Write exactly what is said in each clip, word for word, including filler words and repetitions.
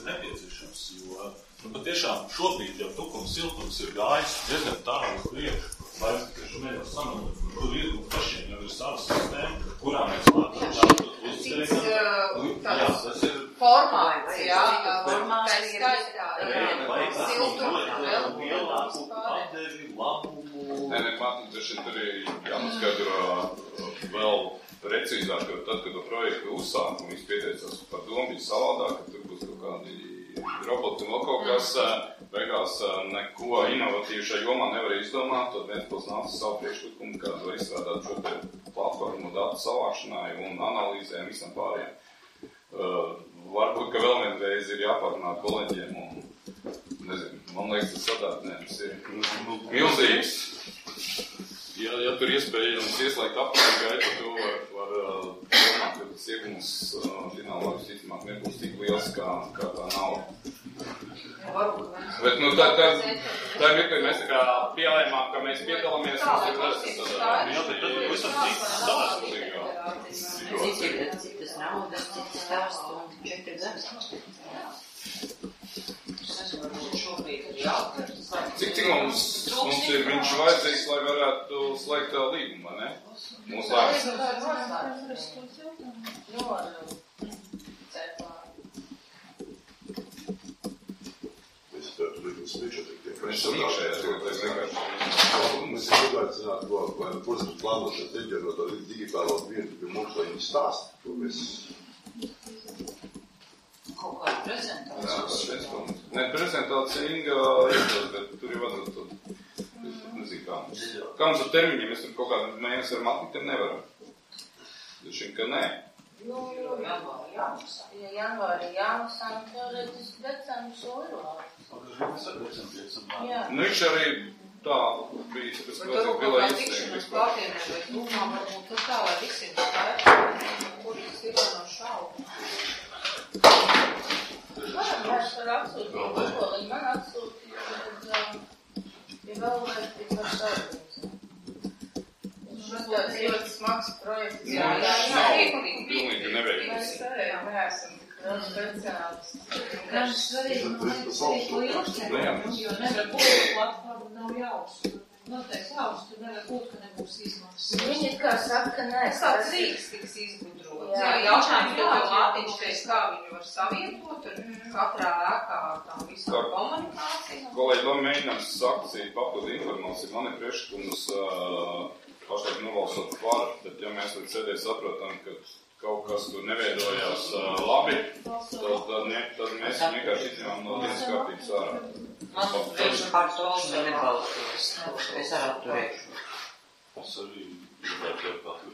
ir nepieciešams, jo nu, patiešām šobrīd jau tukums siltums ir gājis diezgan tālu uz priekšu. Vairs tikai šo nevar samanot, kur ir un pašiem jau ir savas sistēma, kurā mēs mācām tādu uzskaitam. Jā, tas ir formāts, jā, formāts ir skaitā, siltums, vēl lielāku padevi, labumu. Nē, ne, man tur ir jānoskaidro vēl precīzāk, jo tad, kad to projektu uzsāk un viss pieteicās par domu, bija savādāk, ka tur būs kaut kādi roboti un vēl kaut kas, beigās neko inovatīvu šajā jomā nevar izdomāt, tad viens pils nāca savu priekšlikumu, kādu var izstrādāt šo te platformu datu savākšanai un analīzēm visam pārējiem. Uh, varbūt, ka vēl vienreiz ir jāpārunā kolēģiem un, nezinu, man liekas, tas sadātnējums ir milzīgs. Ja, ja tur iespējams ieslēgt apkārt gaitu, to var, var uh, domāt, ka tas iegums uh, finālā visticamāk nebūs tik liels kā, kā tā nauda. Bet, nu, tā, tā, tā ir mirklī, mēs tā kā pielēmām, ka mēs piedalāmies, mums ir tas sadātnējums. Jā, bet tad visam cits stāsts. Citas naudas, citas stāsts un četri gadi. Cik, cik mums, mums ir viņš vajadzīgs, lai varētu slēgt tā līgumu, vai ne? Mūsu lēmas. Mēs tur līgums priekšā Viņš ir iekšējās, jo tas vienkārši. Mēs ir gribētu zināt, ko, vai posms plānošanas neģerot ar digitālo vietu, pie mums, lai viņi stāst, ko mēs... Kaut kāda prezentācija. Jā, tas viens punkts. Ne, prezentācija Inga iekļaut, bet tur jau vajadzētu to, nezinu kā mums. Kā mums ar termiņiem, mēs tur kaut kādu mēnesi ar matlikiem nevaram. Droši vien, ka nē. Nu, janvāri jāmaksā. Ja janvāri jāmaksā, un teorētiski decembris olīvā. Jā. Nu, viņš arī tā bija, tāpēc, ka vajadzīgi pilā iesniegt vispār. Pārtienē, bet lūmā varbūt tur tā, lai visiem skaidrs, kuras ir no šaubu. Varam mēs var atsūtīt, ko viņi man atsūtīja, tad, ja vēl vajag tik var saudīt. Tas tāds ļoti smags projekts. Jā, jā, jā. Pilnīgi nevajag. Mēs arī neesam tik daudz speciālisti. Tas svarīgi, man liekas, arī to ilgtermiņu, jo nevar būt platforma nav jāuzsver. Noteikti jāuzsver, nevar būt, ka nebūs izmaksas. Viņi kā saka, ka nē. Kāds rīks tiks izgudrots? Jā, jautājums, jo Mārtiņš teiks, kā viņu var savietot ar katrā ēkā tam visam komunikāciju. Kolēģi, lai mēģinām sakcīt papildu informāciju, man ir priekšlikums pašlaik novalsot var, bet ja mēs tad sēdēji saprotam, ka kaut kas tur neveidojās labi, tad, ne, tad mēs vienkārši izņemam no dienas kārtības ārā. Man viņš par to nebalsos. Es arī atturēšu. Es arī gribētu jau paturēt.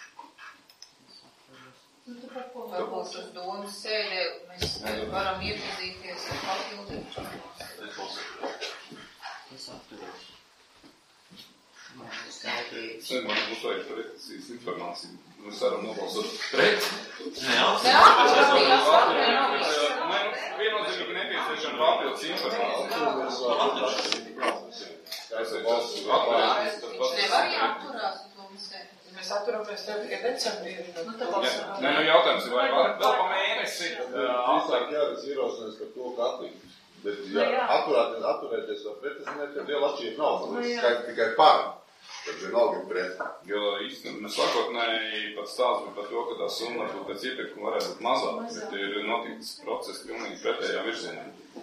Varbūt uz domas sēdē mēs varam iepazīties ar papildu. Es atturēšu. Man ir skaidrība. Es nezinu, man būs vajag precīzes informāciju. Mēs varam nobalsot pret. Jā, viennozīmīgi nepieciešama papildus informācija. Es esmu atturēties, tad pats. Nevar jāatturās uz domas sēdē. Mēs atturamies tev tikai decembrī. Nē, nu jautājums ir, vai var vēl pa mēnesi Atstāk jāredz ierosinās par to, ka atlikt. Bet, ja atturēties, atturēties vai pret, tas ne, tad liela atšķirība nav. Man liekas, tikai par. Tad vienalga ir pret. Jo īstenībā sākotnēji pat stāsts par to, ka tā summa varbūt pēc iepirkuma varētu būt mazāk, bet ir noticis process pilnīgi pretējā virzienā.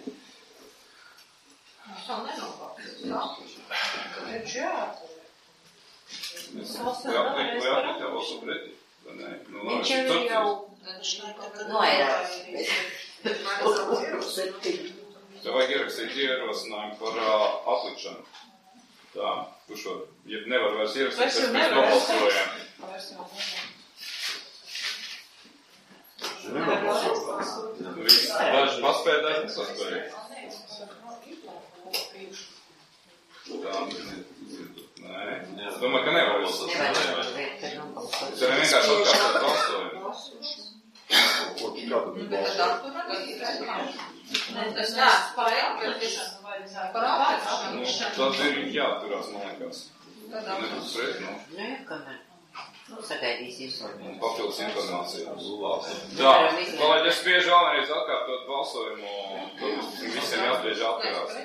Tā nenopārties. Viņš jāatturē. Es jāpliek, vai jāpliek jābalso pretī, vai nē? Nu, Viņš jau jau noērās. Tev vajag ierakstīt ierosinājumu par uh, atlikšanu. Tā, kurš var, ja nevar vairs ierakstīt, Mēs jau mēs nevaram. nobalsojam. Vairs jau Nevar Viss, daži paspēja, daži nesaspēja. Tā, nē, es domāju, ka nevar balsot. Es arī vienkārši atkārtot balsojumu. Ko tu kā tad Bet tad balso? atturēties. Tas neesmu pareizi, par apkārt. Nu, tad ir jāturās, man liekas. Tad Nebūs pret, nu. Nē, ka ne. Nu, sagaidīs informāciju. Un papildus informāciju. Tā, kolēģi, es spiežu vēlreiz atkārtot balsojumu, tad visiem jāspiež atkarās.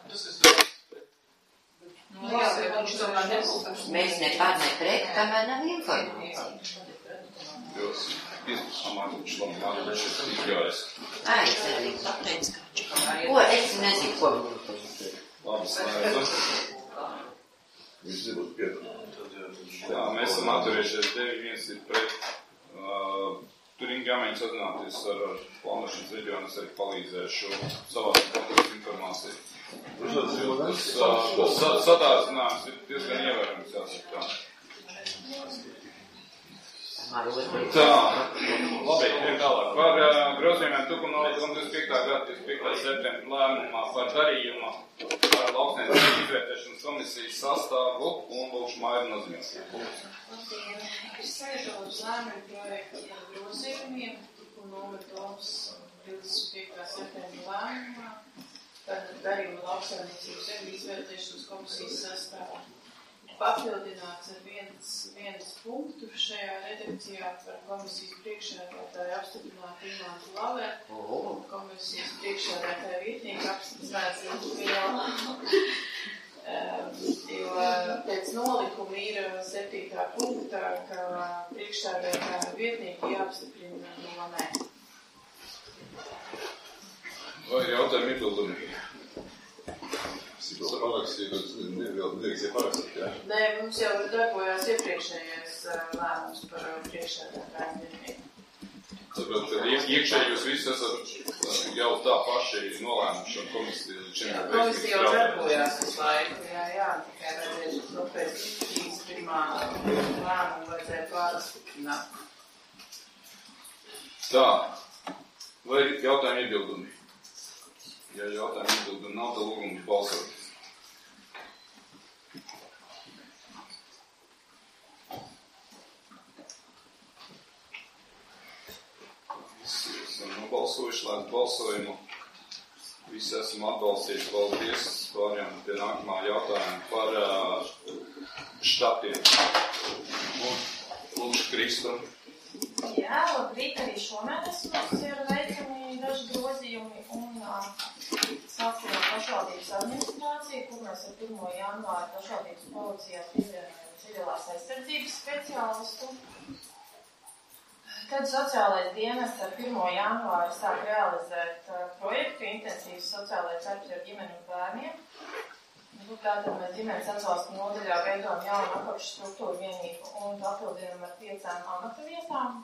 Mēs ne pār ne pret, kamēr nav informācija. Jūs izpustamāt, viņš labi nāk, viņš ir izgājis. Ai, es arī pateicu. Ko, es nezinu, ko viņam teikt. Labi, slēdzu. Viņš nebūs piedalīt. Jā, mēs esam atturējušies, deviņi viens ir pret. Uh, tur ir jāmēģina sazināties ar, ar plānošanas reģionu, es arī palīdzēšu savās papildus informāciju. Tas uh, sadācinājums ir diezgan ievērams, jāsaka tā. Tā, labi, ir tālāk. Par uh, grozījumiem tukuma divdesmit piektajā gada divdesmit piektajā septembra lēmumā par darījumu par lauksniecības izvērtēšanas komisijas sastāvu un lūkšu Mairu nozīmēs. Es sēžu uz lēmumu projektu par grozījumiem tukuma novietoms divdesmit piektajā septembra lēmumā par darījumu lauksniecības izvērtēšanas komisijas sastāvu. Papildināts ar viens, viens punktu šajā redakcijā par komisijas priekšsēdētāju apstiprināt Imānu Laveru, oh. komisijas priekšsēdētāju vietnieku apstiprināts Ilgu jo pēc nolikuma ir septītā punktā, ka priekšsēdētāju vietnieku jāapstiprina no nē. Vai jautājumi iebildumi? To parakstīt, nedrīkst ir parakstīt, jā? Nē, mums jau darbojās iepriekšējais lēmums par priekšsēdētāju vietnieku. Tāpēc, ka iekšēji jūs visi esat jau tā paši nolēmuši un komisija šim ir komisija jau darbojās uz laiku, jā, jā, tikai vajadzēja to pēc trīs pirmā lēmumu vajadzēja pārastiprināt. Tā, vai jautājumi iebildumi? Ja jautājumi iebildumi nav, tad lūgums balsot. Visi esam nobalsojuši, lēdz balsojumu. Visi esam atbalstījuši, paldies. Pārējām pie nākamā jautājuma par uh, štatiem. Lūdzu, Kristu. Jā, labrīt, arī šomēnes mums ir veicami daži grozījumi un uh, sāksim no pašvaldības administrācija, kur mēs ar pirmo janvāru pašvaldības policijās pievienojam civilās aizsardzības speciālistu. Tad sociālais dienests ar pirmo janvāru sāk realizēt uh, projektu intensīvas sociālais darbs ar ģimeni un bērniem. Tātad mēs ģimenes atbalsta nodaļā veidojam jaunu apakšstruktūru vienību un papildinam ar piecām amata vietām.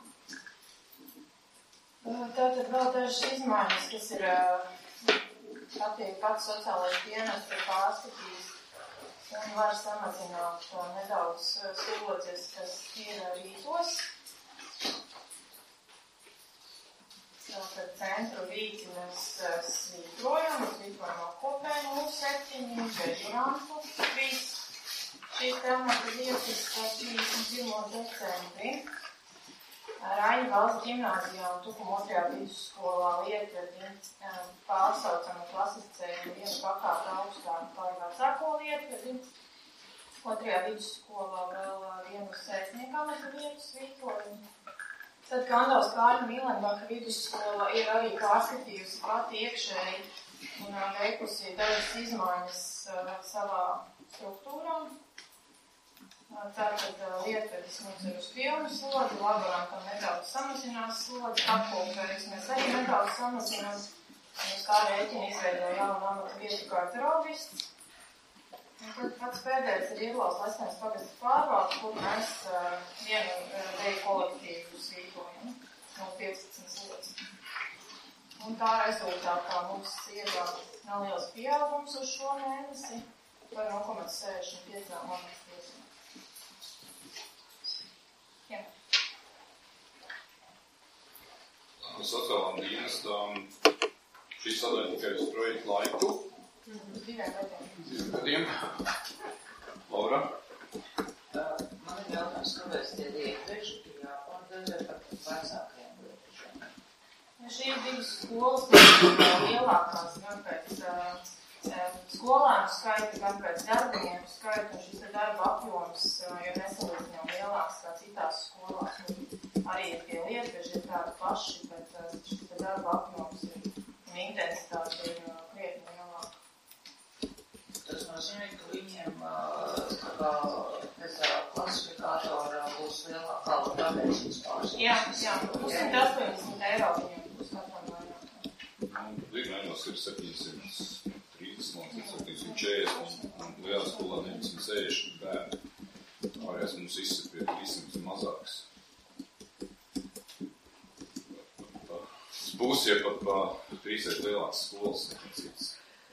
Tātad vēl dažas izmaiņas, kas ir attiek pats sociālais dienests ir pārskatījis un var samazināt nedaudz slodzes, kas ir rītos. Tātad centru vīti mēs svītrojam, mēs svītrojam apkopēju nulle septiņi, bežurantu trīs. Šīs temata vietas trīsdesmit pirmā decembrī. Raņa valsts ģimnāzijā un Tukuma otrajā vidusskolā Lietvedi pārsaucam un klasificējam vienu pakāpi augstāk par vecāko Lietvedi. Otrajā vidusskolā vēl vienu sētnieku amata vietu svītrojam. Tad Kandavas Kārļa Mīlenbaka vidusskola ir arī pārskatījusi pati iekšēji un veikusi dažas izmaiņas savā struktūrā. Tātad Lietvedis mums ir uz pilnu slodzi, laborantam nedaudz samazinās slodzi, apkopējus mēs arī nedaudz samazinām. Mums kā rēķina izveidoja jaunu amata vietu garderobists. Un tad pats pēdējais ir Irlaus Lesnēs pagasta pārvalde, kur mēs uh, vienu uh, deju kolektīvu svītrojam no piecpadsmit slodzi. Un tā rezultātā mums ir uh, neliels pieaugums uz šo mēnesi par nulle komats sešdesmit pieci amatas vietām. Jā. Sociālām dienestām šī sadaļa tikai uz projektu laiku. Diviem gadiem. Diviem gadiem. Laura? Man ir jautājums, kāpēc tie lietveži ir jāpārdēvē par vecākajiem lietvežiem? Ja šīs divas skolas ir lielākās, gan pēc uh, skolēnu skaita, gan pēc darbinieku skaita, un šis darba apjoms ir nesalīdzinām lielāks kā citās skolās. Un arī tie lietveži ir tādi paši, bet šis darba apjoms ir, un intensitāte ir krietni lielāka. Tas nozīmē, ka viņiem kā klasifikātorā būs lielākā tāpēc vispār. Jā, jā, simt astoņdesmit eiro viņiem būs katram vairāk. Līmeņos ir septiņsimt trīsdesmit, septiņsimt četrdesmit, un lielā skolā deviņsimt sešdesmit bērni. Pārējās mums izsaka pie trīssimt mazāks. Tas būs, ja pat pa trīsreiz lielāks skolas nekā cits.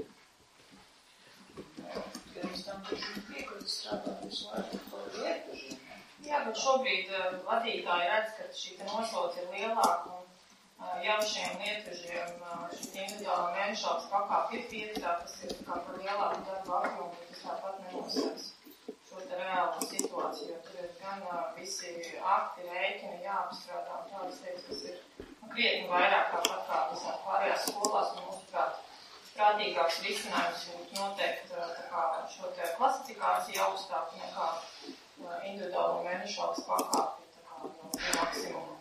Pirms tam taču piekrīt strādāt visu laiku par lietvežiem. Jā, bet šobrīd vadītāji redz, ka šī nosauce ir lielāka, un jau šiem lietvežiem šī individuāla mēnešāks pakāp ir piecā, tas ir kā par lielāku darbu apjomu, bet tas tāpat nenosaks šo te reālo situāciju, jo tur ir gan visi akti, rēķini jāapstrādā, un tādas teiks, kas ir krietni vairāk kā pat kā visā pārējās skolās, un mūsuprāt, prātīgāks risinājums būtu noteikt tā kā šo te klasifikāciju augstāku nekā individuālo mēnešāks pakāpi, tā kā jau maksimumu.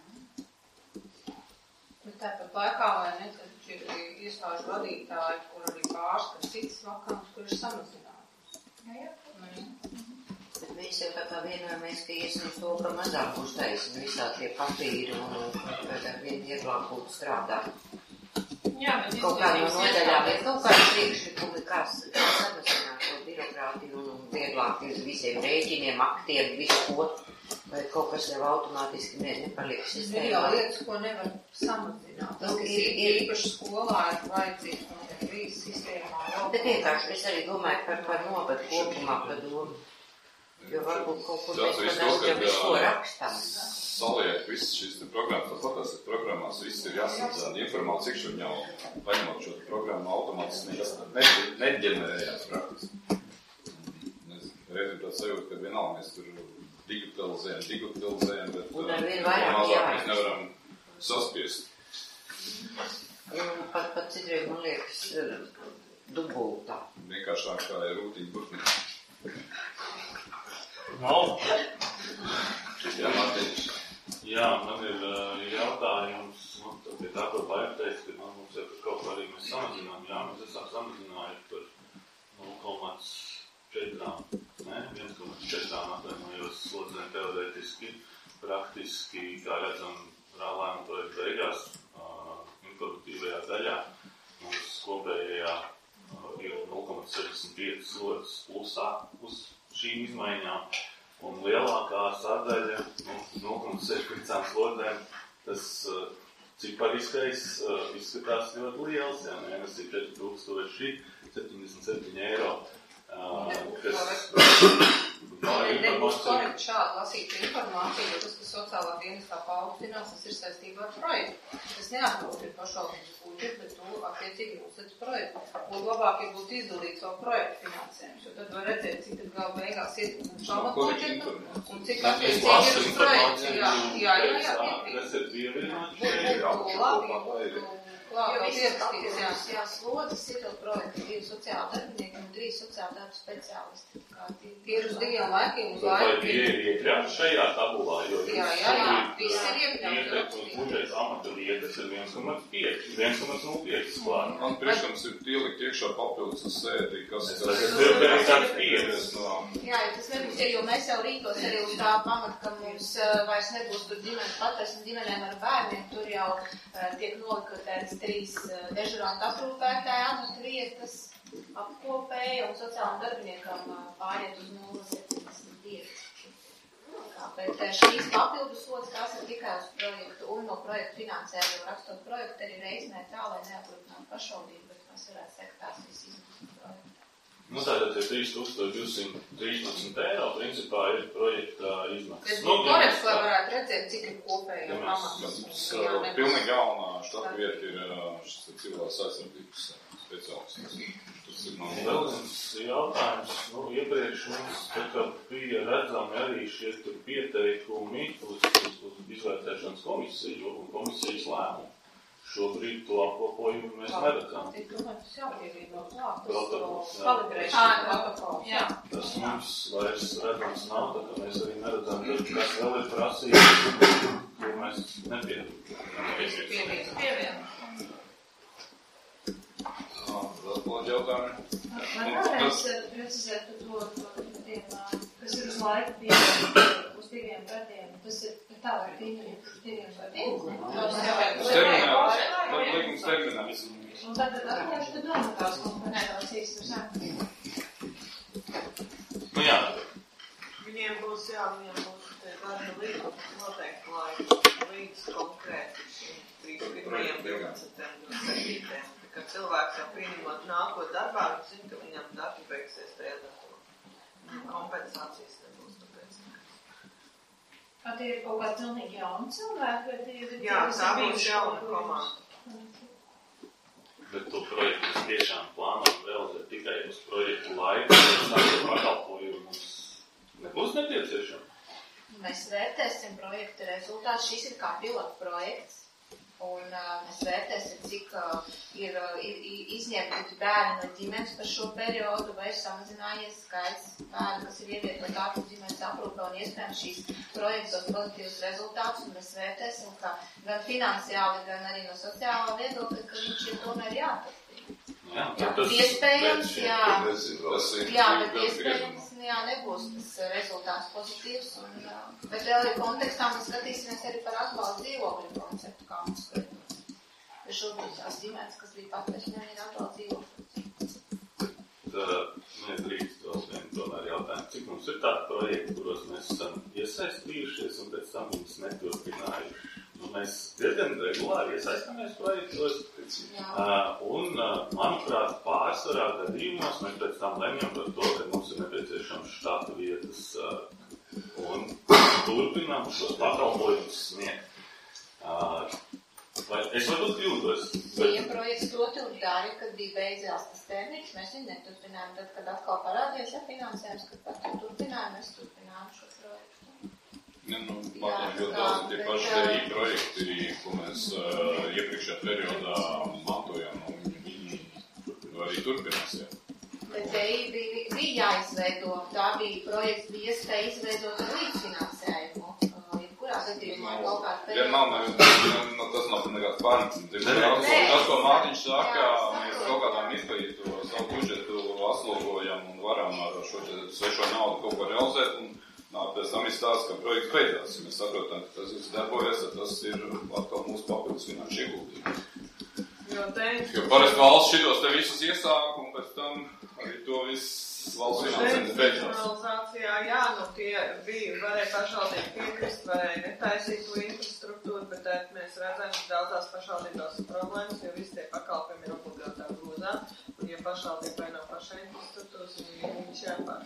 Bet tāpat laikā, vai ne, tad ir iestāžu vadītāji, kur arī pārskata citas vakants, kur ir samazinātas. Jā, jā. Bet mēs jau tā kā vienojamies, ka iesim to, ka mazāk uztaisam visā tie papīri un tad ar vien vieglāk būtu strādāt. Jā, bet kaut kā no nodaļām ir kaut kādi priekšlikumi, kā samazināt to birokrātiju un vieglāk uz visiem rēķiniem, aktiem, visu ko. Vai kaut kas jau automātiski ne, nepaliek sistēmā. Ir jau lietas, ko nevar samazināt. Tas, kas ir, ir īpaši skolā, ir vajadzīgs un ir trīs sistēmā. Bet vienkārši es arī domāju par, par novadu kopumā, par domu. Jo varbūt kaut kur mēs par daudz jau visu ko rakstām. Saliek visas šīs programmas, tāpat tās ir programmās, viss ir jāsadzēna. Informācija, cik šur jau paņemot šo programmu automātiski neģenerējās praktiski. Reiz ir tāds sajūta, ka vienalga mēs tur digitalizējam, digitalizējam, bet mazāk mēs nevaram saspiest. Un pat, pat citreiz, man liekas, dubultā. Vienkāršāk kā ir rūtiņa burtni. No. Jā, Mārtiņš. Jā, man ir uh, jautājums, nu, pie tā, ko Baiba teica, ka man mums jau kaut kā arī mēs samazinām. Jā, mēs esam samazinājuši par nulle komā četri, ne, viens komā četri atvainojos slodzēm teorētiski, praktiski, kā redzam, rālēm projekta beigās, uh, informatīvajā daļā, mums kopējā uh, ir nulle komā sešdesmit pieci slodzes plusā uz šīm izmaiņām, un lielākā sadaļa, nu, nulle komā sešdesmit slodzēm, tas uh, cipariskais uh, izskatās ļoti liels, jā, mēnesī četri tūkstoši septiņdesmit septiņi eiro. Uh, kas nebūs korekti šādi lasīt informāciju, jo tas, kas sociālā dienestā paaugstinās, tas ir saistībā ar projektu. Tas neatbilst pašvaldības budžetu, bet tu attiecīgi uzsēc projektu. Un labāk ir būt izdalīt savu projektu finansējumus, jo tad var redzēt, cik tad gala beigās ir šāmat budžetu un cik attiecīgi ir uz projektu. Jā, jā, jā, jā, piekrīt. Tas ir pievienot Būtu labi, būtu Jo visas papildus, jā, slodzes ir jau projekti, divi sociāli darbinieki un trīs sociāli darbu speciālisti. Tie ir uz diviem laikiem, uz Vai laiku. tie ir iekļauts šajā tabulā, jo Jā, jā, jā, viss ir iekļauts. iekļauts uz budžeta amata vietas ir viens komā pieci, viens komā nulle pieci klāt. Man priekšams ir pielikt iekšā papildus uz sēdi, kas Es tagad ir tāds piecas. Jā, jo tas nebūs, jo mēs jau rīkos arī uz tā pamata, ka mums uh, vairs nebūs tur ģimenes patvērsme ģimenēm ar bērniem, tur jau uh, tiek nolikotēts trīs uh, dežurāntu aprūpētāji amata vietas, apkopēja un sociālam darbiniekam uh, pāriet uz nulle septiņdesmit pieci. Bet uh, šīs papildus slodzes, tās ir tikai uz projektu un no projektu finansējuma, rakstot projektu arī reizinē tā, lai neaplūkinātu pašvaldību, bet mēs varētu sekt tās visi izmaksas projektu. Nu, tātad ir trīs tūkstoši divsimt trīsdesmit eiro, principā ir projekta izmaksas. Tas būtu korekts, lai varētu redzēt, cik ir kopējā Ja pamats. Mums pilnīgi jaunā štata vieta ir šis civilās aizsardzības speciālists. Tas ir man Vēl viens jautājums, nu, iepriekš mums tā kā bija redzami arī šie tur pieteikumi uz, uz, uz izvērtēšanas komisiju un komisijas lēmumu. šobrīd to apkopojumu mēs neredzam. Tik tomēr tas jāpievīd no klāt, tas Protokols, jā. kalibrēšana protokols. Jā. Tas mums vairs redzams nav, tad mēs arī neredzam, kas vēl ir prasības, ko mēs nepiedām. Pievienu. Vēl kādi jautājumi? Man vēlreiz precizēt par to, kas ir uz laiku pieejami uz diviem gadiem. Tas ir tālāk pieejami uz diviem gadiem. Uz terminā, tad likums terminā visu. Un tad atļaušu te domātās komponētās īstenībā. Nu jā. Viņiem būs, jā, viņiem būs te darba līgums noteikti laiku līdz konkrēti šim trīs pirmajiem divdesmitiem, septītiem. Kad cilvēks jau pieņemot nākot darbā, viņš zina, ka viņam darbi beigsies tajā datumā. Kompensācijas nebūs tāpēc. Kā tie ir kaut kādi pilnīgi jauni cilvēki, vai tie ir... Jā, tā būs jauna komanda. Bet to projektu mēs tiešām plānojam realizēt tikai uz projektu laiku, pēc tam pakalpojumu mums nebūs nepieciešama. Mēs vērtēsim projektu rezultātu. Šis ir kā pilotu projekts. Un uh, mēs vērtēsim, cik uh, ir, uh, ir izņemti bērni no ģimenes par šo periodu, vai ir samazinājies skaits bērni, kas ir ievietoti ārpus ģimenes aprūpē, un iespējams šīs projekts dos pozitīvus rezultātus, un mēs vērtēsim, ka gan finansiāli, gan arī no sociālā viedokļa, ka viņš ir tomēr jāturpina. Jā, jā, tas, iespējams, jā, tas jā, bet iespējams, jā, nebūs tas rezultāts pozitīvs, un, bet vēl ir kontekstā mēs skatīsimies arī par atbalstu dzīvokļu konceptu, kā mums skatītos. Jo šobrīd tās ģimenes, kas bija patveši, nevien atbalstu dzīvokļu. Tad mēs drīkstos vien tomēr jautājumu, cik mums ir tādi projekti, kuros mēs esam iesaistījušies un pēc tam viņus neturpinājuši. Nu, mēs diezgan regulāri iesaistāmies projektos, uh, un, uh, manuprāt, pārsvarā gadījumos mēs pēc tam lemjam par to, ka mums ir nepieciešams štata vietas uh, un turpinām šos pakalpojumus sniegt. Uh, vai es varbūt kļūdos? Bija projekts to tilgdāri, kad bija beidzās tas termiņš, mēs viņu neturpinājām. Tad, kad atkal parādījās, ja finansējums, kad par to turpinājām, mēs turpinājām šo projektu. Ja, nu, Latvijas ļoti daudz ir tie paši T I projekti, ko mēs uh, iepriekšējā periodā mantojām, un viņi arī turpinās, jā. Bet T I bija, bija jāizveido, tā bija projekts, bija iespēja izveidot ar līdzfinansējumu. Jebkurā gadījumā kaut kādā periodā. Ja nav, ne, tas nav nekāds pārnums. Tas, ko Mārtiņš saka, mēs kaut kādām izpējītu savu budžetu aslogojam un varam ar šo svešo naudu kaut ko realizēt. Un, nā, pēc tam izstāsta, ka projekts beidzās. Ja mēs saprotam, ka tas viss darbojas, tad tas ir atkal mūsu papildus finanšu ieguldījumi. Jo, teicu, jo parasti valsts šitos te visus iesāk, un pēc tam arī to viss valsts finansējums beidzās. Decentralizācijā, jā, nu tie bija, varēja pašvaldīgi piekrist, varēja netaisīt to infrastruktūru, betēt, mēs redzam, ka daudzās pašvaldībās ir problēmas, jo visi tie pakalpojumi ir obligātā grūzā, un ja pašvaldībai nav pašai infrastruktūras, un viņš jāpār.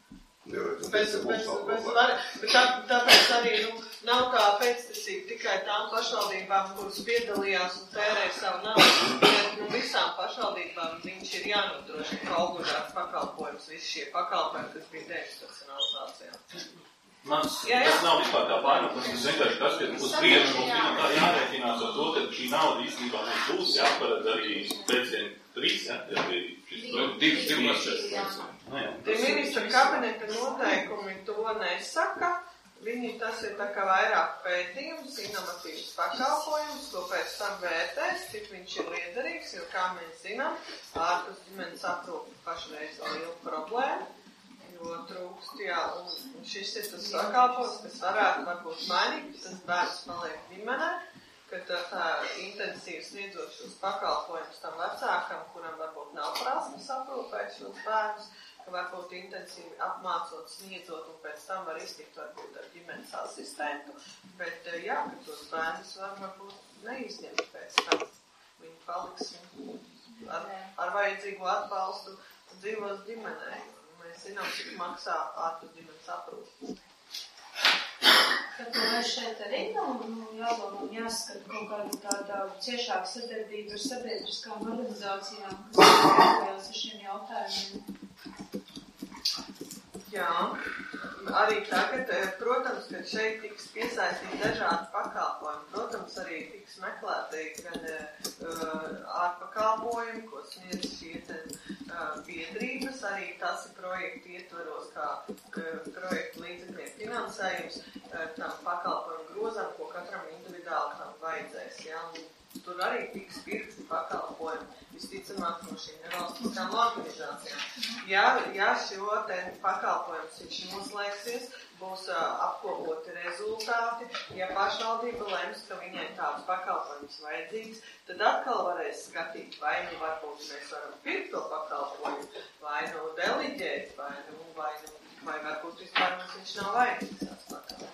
Bez, bez, bez var, bet tā, tāpēc arī nu, nav tā pēctecība tikai tām pašvaldībām, kuras piedalījās un tērēja savu naudu. Bet nu, visām pašvaldībām viņš ir jānodrošina, ka obligāts pakalpojums, visi šie pakalpojumi, kas bija deinstitucionalizācijā. Mans, jā, jā. Tas nav vispār tā pārnākums, tas vienkārši tas, ka uz priekšu mums tā jārēķinās ar to, ka šī nauda īstenībā mums būs jāparedz arī pēcien trīs, ja, ja bija šis divs, divas. Tie ministra kabineta noteikumi to nesaka. Viņi tas ir tā kā vairāk pētījums, inovatīvs pakalpojums, ko pēc tam vērtēs, cik viņš ir liederīgs, jo, kā mēs zinām, ārpus ģimenes aprūpe pašreiz vēl liela problēma, jo trūkst, jā, un šis ir tas pakalpojums, kas varētu varbūt mainīt, tas bērns paliek ģimenē, ka tā, tā intensīvi sniedzot šos pakalpojumus tam vecākam, kuram varbūt nav prasmes aprūpēt šos bērnus, ka varbūt intensīvi apmācot, sniedzot un pēc tam var iztikt varbūt ar ģimenes asistentu, bet jā, ka tos bērnus var varbūt neizņemt pēc tam. Viņi paliks ar, ar vajadzīgo atbalstu dzīvos ģimenē. Mēs zinām, cik maksā ārpus ģimenes aprūpe. Tad mēs šeit arī nav nu, jādomā un jāskat kaut kāda tāda ciešāka sadarbība ar sabiedriskām organizācijām, kas strādājas ar šiem jautājumiem. Jā, arī tagad, protams, ka šeit tiks piesaistīti dažādi pakalpojumi. Protams, arī tiks meklēti gan uh, ārpakalpojumi, ko sniedz šie te, uh, biedrības. Arī tas ir projektu ietvaros, kā uh, projektu līdzekļiem finansējums uh, tam pakalpojumu grozam, ko katram individuāli tam vajadzēs. Ja? Un tur arī tiks pirkti pakalpojumi. Visticamāk no šīm nevalstiskām organizācijām. Ja, ja šo te pakalpojums viņš noslēgsies, būs uh, apkopoti rezultāti, ja pašvaldība lems, ka viņai tāds pakalpojums vajadzīgs, tad atkal varēs skatīt, vai nu varbūt mēs varam pirkt to pakalpojumu, vai nu deliģēt, vai nu, vai nu, vai varbūt vispār mums viņš nav vajadzīgs tāds pakalpojums.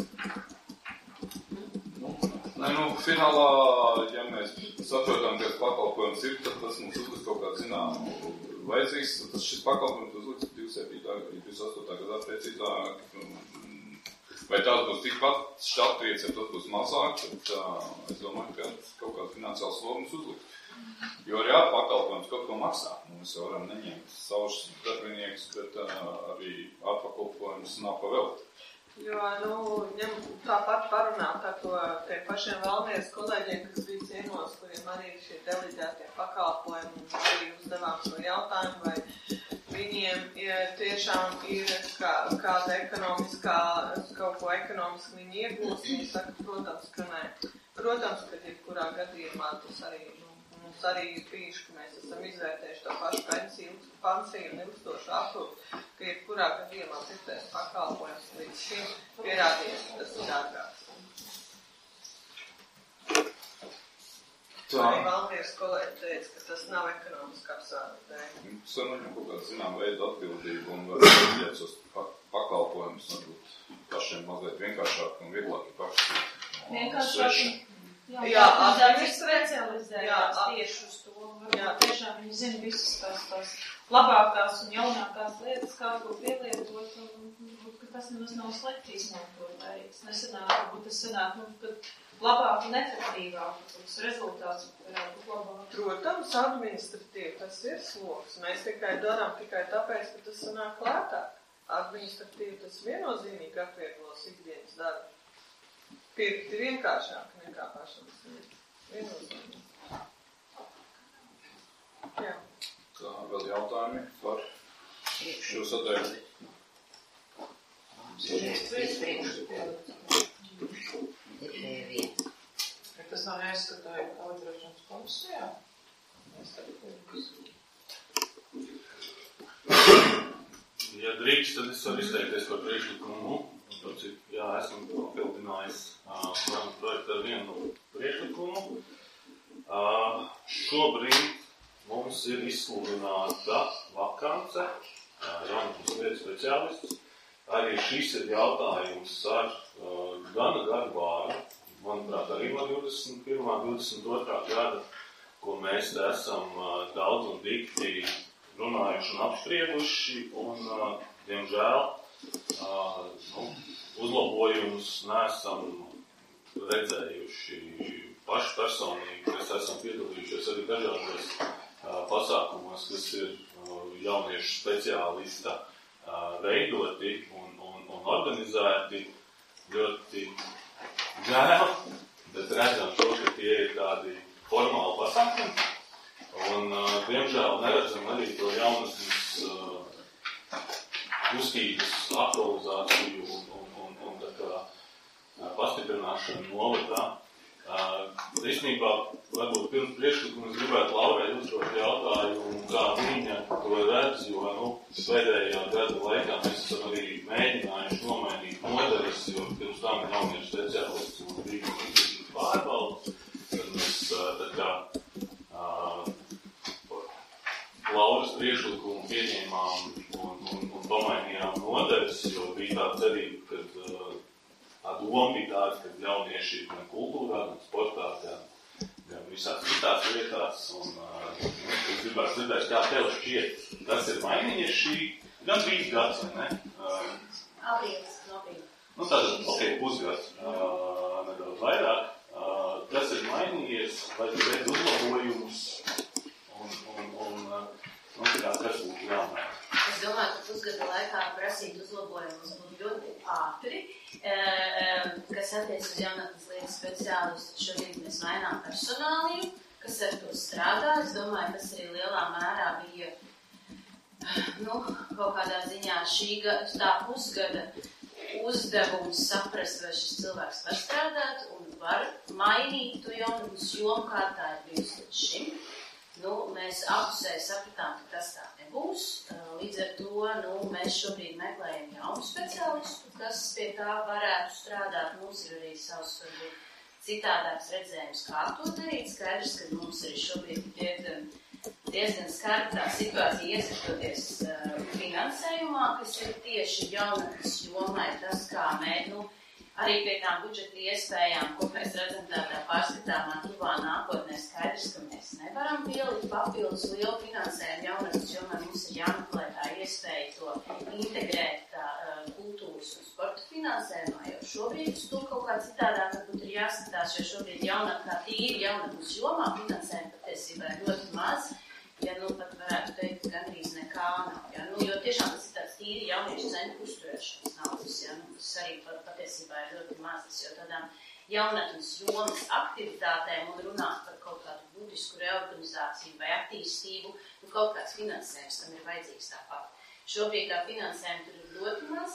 Nē, nu, finālā, ja mēs saprotam, ka pakalpojums ir, tad tas mums uzliks kaut kādu zināmu vajadzīgs. Tas šis pakalpojums uzliks divdesmit septītā gada, divdesmit astotā gadā precīzāk. Vai tās būs tikpat štatviets, ja tas būs mazāk, tad uh, es domāju, ka kaut kādu finansiālu slogu mums uzliks. Jo arī ārpakalpojums kaut ko maksā. Mēs varam neņemt savus darbiniekus, bet uh, arī ārpakalpojums nav pavēlēt. Jo, nu, ņem tāpat parunāt ar to tiem pašiem Valmieras kolēģiem, kas bija ciemos, kuriem arī šie deliģētie pakalpojumi, un arī uzdevām šo jautājumu, vai viņiem ir, tiešām ir kā, kāda ekonomiskā, kaut ko ekonomiski viņi iegūst, viņi saka, protams, ka nē. Protams, ka jebkurā gadījumā tas arī, nu, mums arī ir bijuši, ka mēs esam izvērtējuši to pašu pensiju, pensiju un ilgstošu aprūpi, ka jebkurā gadījumā pirktais pakalpojums līdz šim pierādījies, ka tas ir dārgāks. Arī Valmieras kolēģi teica, ka tas nav ekonomiski apsvērums dēļ. Tas var noņem kaut kādu zinām veidu atbildību un var redzēt uz pakalpojumus, varbūt pašiem mazliet vienkāršāk un vieglāk ir paši. Vienkāršāk. Jā, jā, jā specializējās tieši uz to. Varbūt tiešām viņi zina visas tās, tās labākās un jaunākās lietas, kā to pielietot, un, un ka tas nemaz nav slikti izmantot. Es nesanāk, varbūt tas sanāk, nu, ka labāk un efektīvāk, tas rezultāts varētu būt labāk. Protams, administratīvi tas ir sloks. Mēs tikai darām tikai tāpēc, ka tas sanāk lētāk. Administratīvi tas viennozīmīgi atvieglos ikdienas darbu. Pirkt ir vienkāršāk nekā pašam. Viennozīmīgi. Jā. Tā, vēl jautājumi par šo sadaļu? Tas nav jāizskatāja kalibrošanas komisijā? Ja drīkst, tad es varu izteikties par priekšlikumu. Tāds ir, jā, esmu papildinājis uh, projektu ar vienu priekšlikumu. Uh, šobrīd mums ir izsludināta vakance, uh, jaunatnes lietu speciālists. Arī šis ir jautājums ar uh, gana garu vāru. Manuprāt, arī no divdesmit pirmā divdesmit otrā gada, ko mēs te esam uh, daudz un dikti runājuši un apsprieduši, un, uh, diemžēl, uh, nu, uzlabojumus neesam redzējuši paši personīgi, kas esam piedalījušies arī dažādos uh, pasākumos, kas ir uh, jauniešu speciālista uh, veidoti un, un, un organizēti ļoti žēl, bet redzam to, ka tie ir tādi formāli pasākumi. Un, uh, diemžēl, neredzam arī to jaunatnes uh, kustības aktualizāciju un, un, un, un tā kā uh, pastiprināšanu novadā. Uh, īstenībā, varbūt pirms priekšlikumu es gribētu Laurai uzdot jautājumu, kā viņa to redz, jo, nu, pēdējā gada laikā mēs esam arī mēģinājuši nomainīt nodaļas, jo pirms tam jauniešu speciālists un bija izglītības pārbaudas, tad mēs uh, tā kā uh, Lauras priekšlikumu pieņēmām un, un, un pamainījām nodaļas, jo bija tā cerība, ka uh, tā doma bija tāda, ka jaunieši ir gan kultūrā, gan sportā, gan, gan visās citās vietās. Un uh, es gribētu dzirdēt, kā tev šķiet, tas ir mainījies šī gan bijis gads, vai ne? Uh, Aprīlis, novīm. Nu tātad, ok, pusgads, uh, nedaudz vairāk. Uh, tas ir mainījies, vai tu redz uzlabojumus un, un, un uh, nu, kā, kas būtu jāmaina? Es domāju, ka pusgada laikā prasība speciālisti, šobrīd mēs mainām personāliju, kas ar to strādā. Es domāju, tas arī lielā mērā bija, nu, kaut kādā ziņā šī gada, tā pusgada uzdevums saprast, vai šis cilvēks var strādāt un var mainīt to jaunumus jomu, kā tā ir bijusi līdz šim. Nu, mēs apusēji sapratām, ka tas tā nebūs. Līdz ar to, nu, mēs šobrīd meklējam jaunu speciālistu, kas pie tā varētu strādāt. Mums ir arī savs, varbūt, citādāks redzējums, kā to darīt. Skaidrs, ka mums arī šobrīd diezgan, diezgan skarta situācija ieskatoties uh, finansējumā, kas ir tieši jaunatnes jomai, tas, kā mēs, nu, arī pie tām budžeta iespējām, ko mēs redzam tādā pārskatāmā tuvā nākotnē, skaidrs, ka mēs nevaram pielikt papildus lielu finansējumu jaunatnes jomai. Mums ir jāmeklē tā iespēja to integrēt tā, uh, kultūras un sporta finansējumā, jo šobrīd uz to kaut kā citādāk varbūt ir jāskatās, jo šobrīd jaunatnā tīri jaunatnes jomā finansējuma patiesībā ir ļoti maz, ja nu pat varētu teikt, gandrīz nekā nav. Ja? Nu, jo tiešām tas ir tāds tīri jauniešu centru uzturēšanas naudas, ja? Nu, tas arī pat, patiesībā ir ļoti mazs, jo tādām jaunatnes jomas aktivitātēm un runāt par kaut kādu būtisku reorganizāciju vai attīstību, nu kaut kāds finansējums tam ir vajadzīgs tāpat. Šobrīd tā finansējuma tur ir ļoti maz.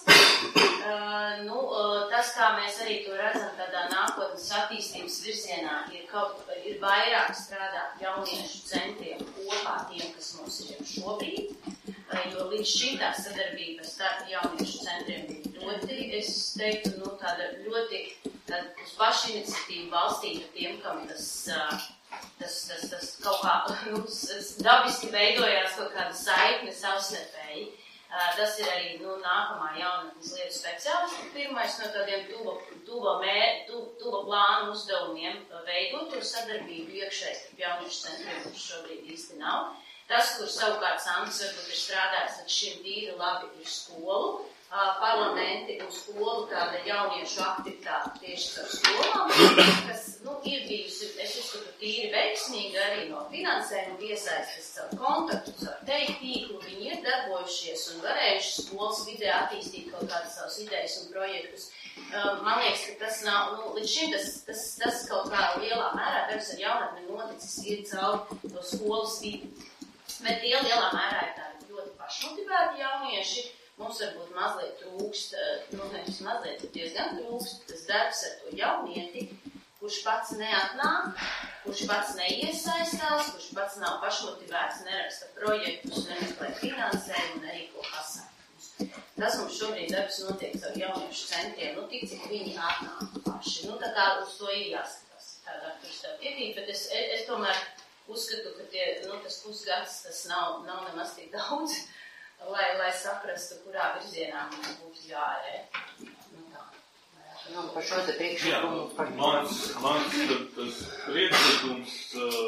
Uh, nu, uh, tas, kā mēs arī to redzam tādā nākotnes attīstības virzienā, ir, kaut, ir vairāk strādāt jauniešu centriem kopā tiem, kas mums ir jau šobrīd. Uh, jo līdz šim tā sadarbība starp jauniešu centriem ir ļoti, es teiktu, nu, tāda ļoti tāda uz pašu iniciatīvu balstīta tiem, kam tas, uh, tas, tas, tas kaut kā nu, dabiski veidojās kaut kāda saikne savstarpēji. Tas ir arī nu, nākamā jaunatnes lietu speciālisti. Pirmais no tādiem tuva, tuva, mēr, tu, tuva plānu uzdevumiem veidot to sadarbību iekšēji starp jauniešu centriem, kurš šobrīd īsti nav. Tas, kur savukārt Sandrs varbūt ir strādājis līdz šim tīri labi, ir skolu, parlamenti un skolu tāda jauniešu aktivitāte tieši ar skolām, kas nu, ir bijusi, es uzskatu, tīri veiksmīgi arī no finansējuma iesaistas caur kontaktu, caur teikt tīklu. Viņi ir darbojušies un varējuši skolas vidē attīstīt kaut kādas savas idejas un projektus. Man liekas, ka tas nav, nu, līdz šim tas, tas, tas kaut kā lielā mērā darbs ar jaunatni noticis ir caur to skolas vidi. Bet tie lielā mērā ir tādi ļoti pašmotivēti jaunieši. Mums varbūt mazliet trūkst, nu, nevis mazliet, bet diezgan trūkst tas darbs ar to jaunieti, kurš pats neatnāk, kurš pats neiesaistās, kurš pats nav pašmotivēts, neraksta projektus, nemeklē finansējumu, nerīko pasākumus. Tas mums šobrīd darbs notiek ar jauniešu centriem, nu, tik cik viņi atnāk paši. Nu, tā kā uz to ir jāskatās tādā perspektīvā, bet es, es tomēr uzskatu, ka tie, nu, tas pusgads, tas nav, nav nemaz tik daudz. Lai, lai saprastu, kurā virzienā mums būtu jāērē. Nu, tā. Nu, par šo te priekšlikumu. Jā, mans, mans tas priekšlikums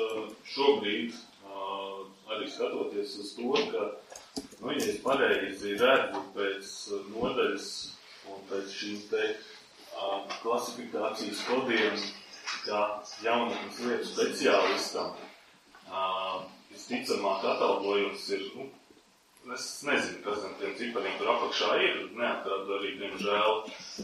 šobrīd, arī skatoties uz to, ka, nu, ja es pareizi redzu pēc nodaļas un pēc šīm te klasifikācijas kodiem, kā jaunatnes lietu speciālistam, visticamāk atalgojums ir, nu, es nezinu, kas zem tiem cipariem tur apakšā ir, neatradu arī, diemžēl,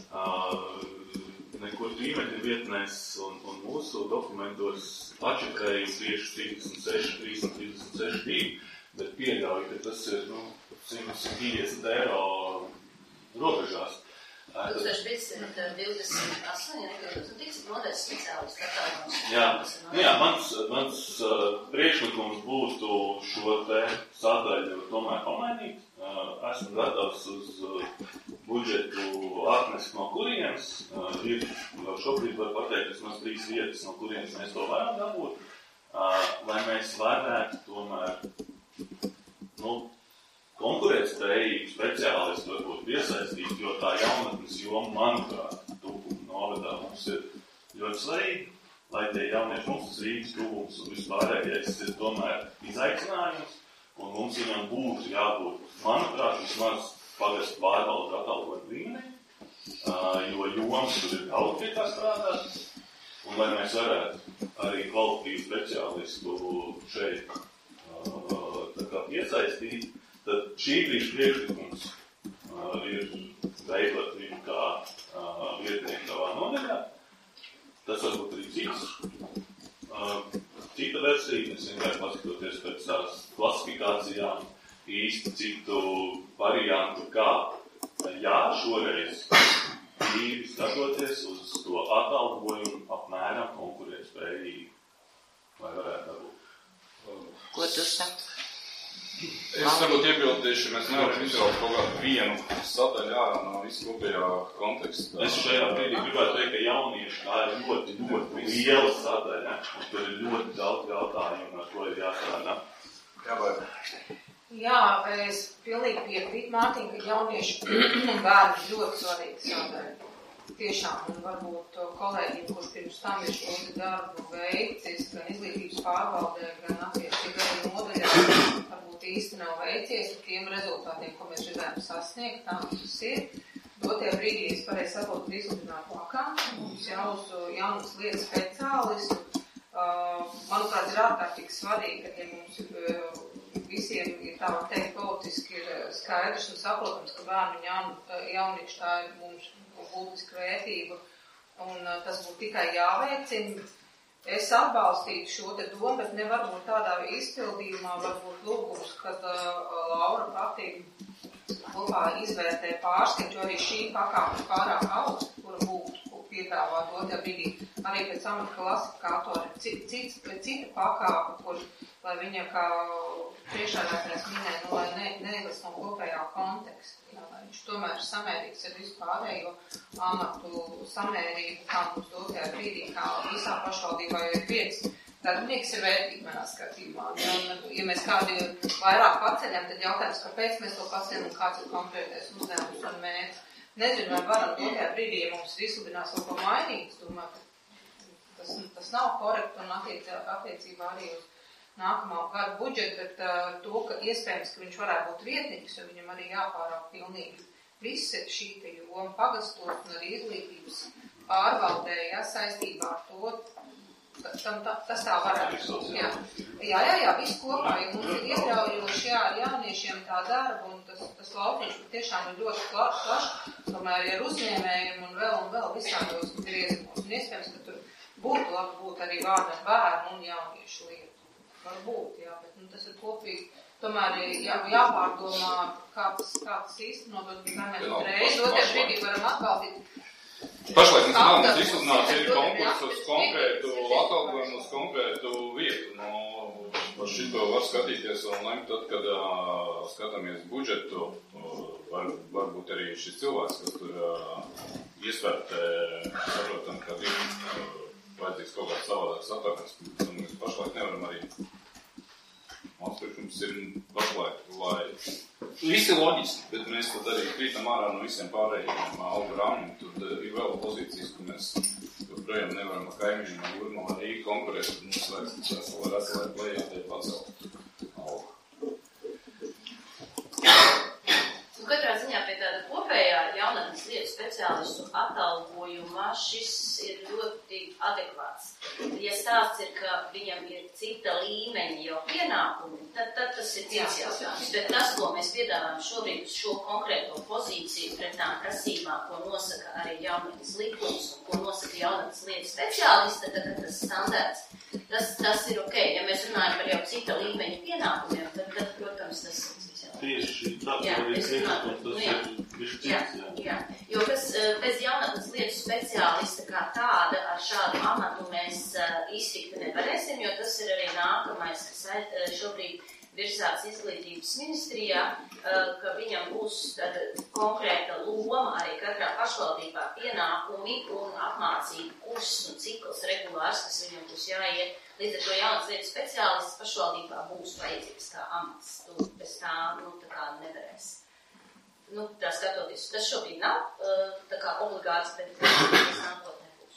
nekur tīmekļa vietnēs un, un mūsu dokumentos atšifrēju tieši trīsdesmit seši, trīsdesmit, trīsdesmit seši divi, bet pieļauju, ka tas ir, nu, simt piecdesmit eiro robežās. tūkstoš piecsimt divdesmit astoņi, nekļūdot, un tiks nodaļas speciālisti atalgojums. Jā, jā, mans, mans uh, priekšlikums būtu šo te sadaļu tomēr pamainīt. Uh, esmu gatavs uz uh, budžetu atnest no kurienes. Uh, ir jau šobrīd var pateikt, ka maz trīs vietas, no kurienes mēs to varam dabūt, uh, lai mēs varētu tomēr, nu, konkurētspējīgi speciālisti varbūt iesaistīt, jo tā jaunatnes joma, manuprāt, Tuvuma novadā mums ir ļoti svarīgi, lai tie jaunieši mums tas Rīgas tuvums un vispārējais ir tomēr izaicinājums, un mums viņam būtu jābūt, manuprāt, vismaz pagastu pārvaldu atalgojumu līmenī, jo jomas tur ir daudz pie tā strādāt, un lai mēs varētu arī kvalitīvu speciālistu šeit tā kā iesaistīt, tad šī brīža priekšlikums uh, ir veidot viņu kā uh, vietnieku savā nodaļā. Tas varbūt paskatoties pēc tās klasifikācijām, īsti citu variantu, kā jā, šoreiz brīvi skatoties uz to atalgojumu apmēram konkurētspējīgi. Vai varētu dabūt? Ko tu saki? Es varbūt iebildīšu, mēs nevaram izraukt kaut kādu vienu sadaļu ārā no visu kopējā konteksta. Es šajā brīdī gribētu teikt, ka jaunieši tā ir ļoti, ļoti liela sadaļa, un tur ir ļoti daudz jautājumu, ar ko ir jāstrādā. Jā, vai? Jā, es pilnīgi piekrītu Mārtiņ, ka jaunieši un bērni ļoti svarīgi sadaļa. Tiešām, un varbūt kolēģiem, kurš pirms tam ir šo darbu veicis, gan izglītības pārvaldē, gan attiecīgi arī nodaļā, varbūt īsti nav veicies ar tiem rezultātiem, ko mēs gribējām sasniegt, tā tas ir. Dotie brīdī es pareizi saprotu, ka izlidināt vakāns, mums jāuz jaunas lietas speciālistu. Uh, manuprāt, ir ārkārtīgi svarīgi, ka ja mums uh, visiem ir tā var teikt politiski ir skaidrs un saprotams, ka bērnu jaun, jaunieši tā ir mums būtiska vērtība, un uh, tas būtu tikai jāveicina. Es atbalstītu šo te domu, bet nevar būt tādā izpildījumā, varbūt lūgums, kad uh, Laura pati kopā izvērtē pārskatu, jo arī šī pakāpe pārāk augsta, kura būtu, ko piedāvā dotajā brīdī. Arī pēc amata klasifikātora ir cits, cita pakāpe, kur, lai viņa kā priekšādātājs minēja, nu, lai ne, nevis no kopējā konteksta. Jā, lai viņš tomēr ir samērīgs ar visu pārējo amatu samērību, kā mums dotajā brīdī, kā visā pašvaldībā ir viens. Darbinieks ir vērtīgi manā skatījumā. Ja, ja mēs kādi vairāk paceļam, tad jautājums, kāpēc mēs to paceļam un kāds ir konkrētais uzdevums un mērķis. Nezinu, vai varam dotajā brīdī, ja mums izsludinās kaut ko mainīt, domāju, tas, tas nav korekti un attiec, attiecībā arī uz nākamā gada budžetu, bet uh, to, ka iespējams, ka viņš varētu būt vietnieks, jo viņam arī jāpārāk pilnīgi visi šī te joma pagastot un arī izglītības pārvaldē, ja, saistībā ar to, tam, tā, tas tā varētu būt. Jā. jā, jā, jā, viss kopā, jo mums ir iekļaujoši, jā, ar jauniešiem tā darba, un tas, tas laukiņš tiešām ir ļoti plašs, tomēr ir uzņēmējiem un vēl un vēl visādos griezumos. Un iespējams, ka tur būtu labi būt arī vārdu ar bērnu un jauniešu lietu. Varbūt, jā, bet nu, tas ir kopīgi. Tomēr jā, jāpārdomā, kā tas, kā tas īstenot, bet kā mēs reiz, otrajā brīdī varam atbalstīt. Pašlaik mums nav, mums izsludināts ir konkurss uz konkrētu atalgojumu, uz konkrētu vietu. No, par šito var skatīties un lemt tad, kad uh, skatāmies budžetu, uh, var, varbūt arī šis cilvēks, kas tur uh, iesvērtē, saprotam, ka ir uh, vajadzīgs kaut kāds savādāks atalgojums, un mēs pašlaik nevaram arī. Mums priekšums ir pašlaik, lai visi loģiski, bet mēs tad arī krītam ārā no visiem pārējiem algu rāmjiem. Tur ir vēl pozīcijas, ka mēs joprojām nevaram ar kaimiņu no Jūrmā vai Rīgu konkurēt, tad mums vajag tas var atslēt lejā te pacelt algu. Nu, katrā ziņā pie tāda kopējā jaunatnes lietu speciālistu atalgojumā šis ir ļoti adekvāts. Ja stāsts ir, ka viņam ir cita līmeņa jau pienākumi, tad, tad tas ir cits jautājums. Bet tas, ko mēs piedāvājam šobrīd uz šo konkrēto pozīciju pret tām prasībām, ko nosaka arī jaunatnes likums un ko nosaka jaunatnes lietu speciālista, tad, tad tas standārts, tas, tas ir ok. Ja mēs runājam par jau cita līmeņa pienākumiem, tad, tad protams, tas ir. Tieši tā, jā, ir es runāju, tas jā, ir cits, jā, jā. jā. Jo kas bez jaunatnes lietu speciālista kā tāda ar šādu amatu mēs iztikt nevarēsim, jo tas ir arī nākamais, kas šobrīd virzās izglītības ministrijā, ka viņam būs tāda konkrēta loma arī katrā pašvaldībā pienākumi un apmācību kursus un cikls regulārs, kas viņam būs jāiet. Līdz ar to jaunas lietu speciālists pašvaldībā būs vajadzīgs kā amats. Tu bez tā, nu, tā kā nevarēs. Nu, tā skatoties, tas šobrīd nav tā kā obligāts, bet tas nākotnē būs.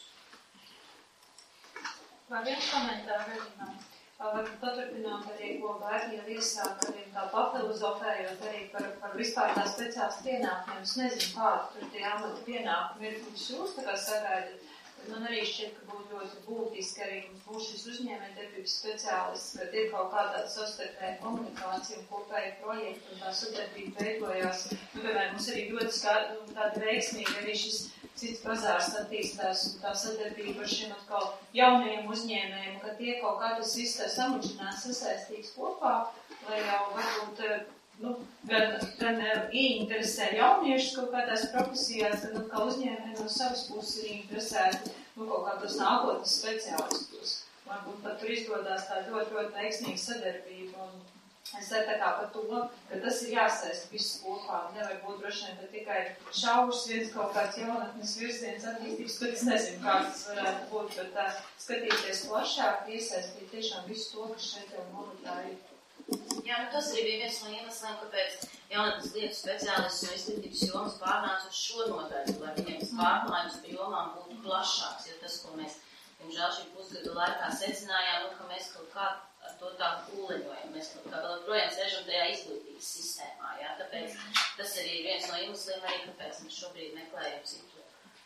Vai viens komentārs arī? Varbūt paturpināt arī, ko Bērķi jau iesāk, arī tā papilozofējot arī par, par vispār tā speciāls pienākumiem. Es nezinu, kāda tur tie amata pienākumi ir, kurus jūs tā kā sagaidat. Man arī šķiet, ka būtu ļoti būtiski arī mums būs šis uzņēmējdarbības speciālists, kad ir kaut kādā savstarpēja komunikācija un kopēja projekti un tā sadarbība veidojās. Nu, piemēram, mums arī ļoti skār, tāda veiksmīga arī šis cits bazārs attīstās un tā sadarbība ar šiem atkal jaunajiem uzņēmējiem, ka tie kaut kā tas viss tā samudžinās sasaistīts kopā, lai jau varbūt nu, gan, gan ieinteresē jauniešus kaut kādās profesijās, gan atkal uzņēmēji no savas puses ir interesēti nu, kaut kādos nākotnes speciālistus. Varbūt pat tur izdodas tā ļoti, ļoti veiksmīga sadarbība. Un es arī tā kā par to, ka tas ir jāsaist viss kopā. Nevar būt droši vien, ka tikai šaurs viens kaut kāds jaunatnes virziens attīstības, bet es nezinu, kā tas varētu būt, bet tā skatīties plašāk, iesaistīt tiešām visu to, kas šeit jau monetā ir. Jā, nu tas arī bija viens no iemesliem, kāpēc jaunatnes lietu speciālists no izglītības jomas pārnāca uz šo nodaļu, lai viņiem pārklājums pa jomām būtu plašāks, jo tas, ko mēs, diemžēl, šī pusgadu laikā secinājām, nu, ka mēs kaut kā ar to tā kūleņojam, mēs kaut kā vēl joprojām sēžam tajā izglītības sistēmā, jā, tāpēc tas arī ir viens no iemesliem arī, kāpēc mēs šobrīd meklējam citu,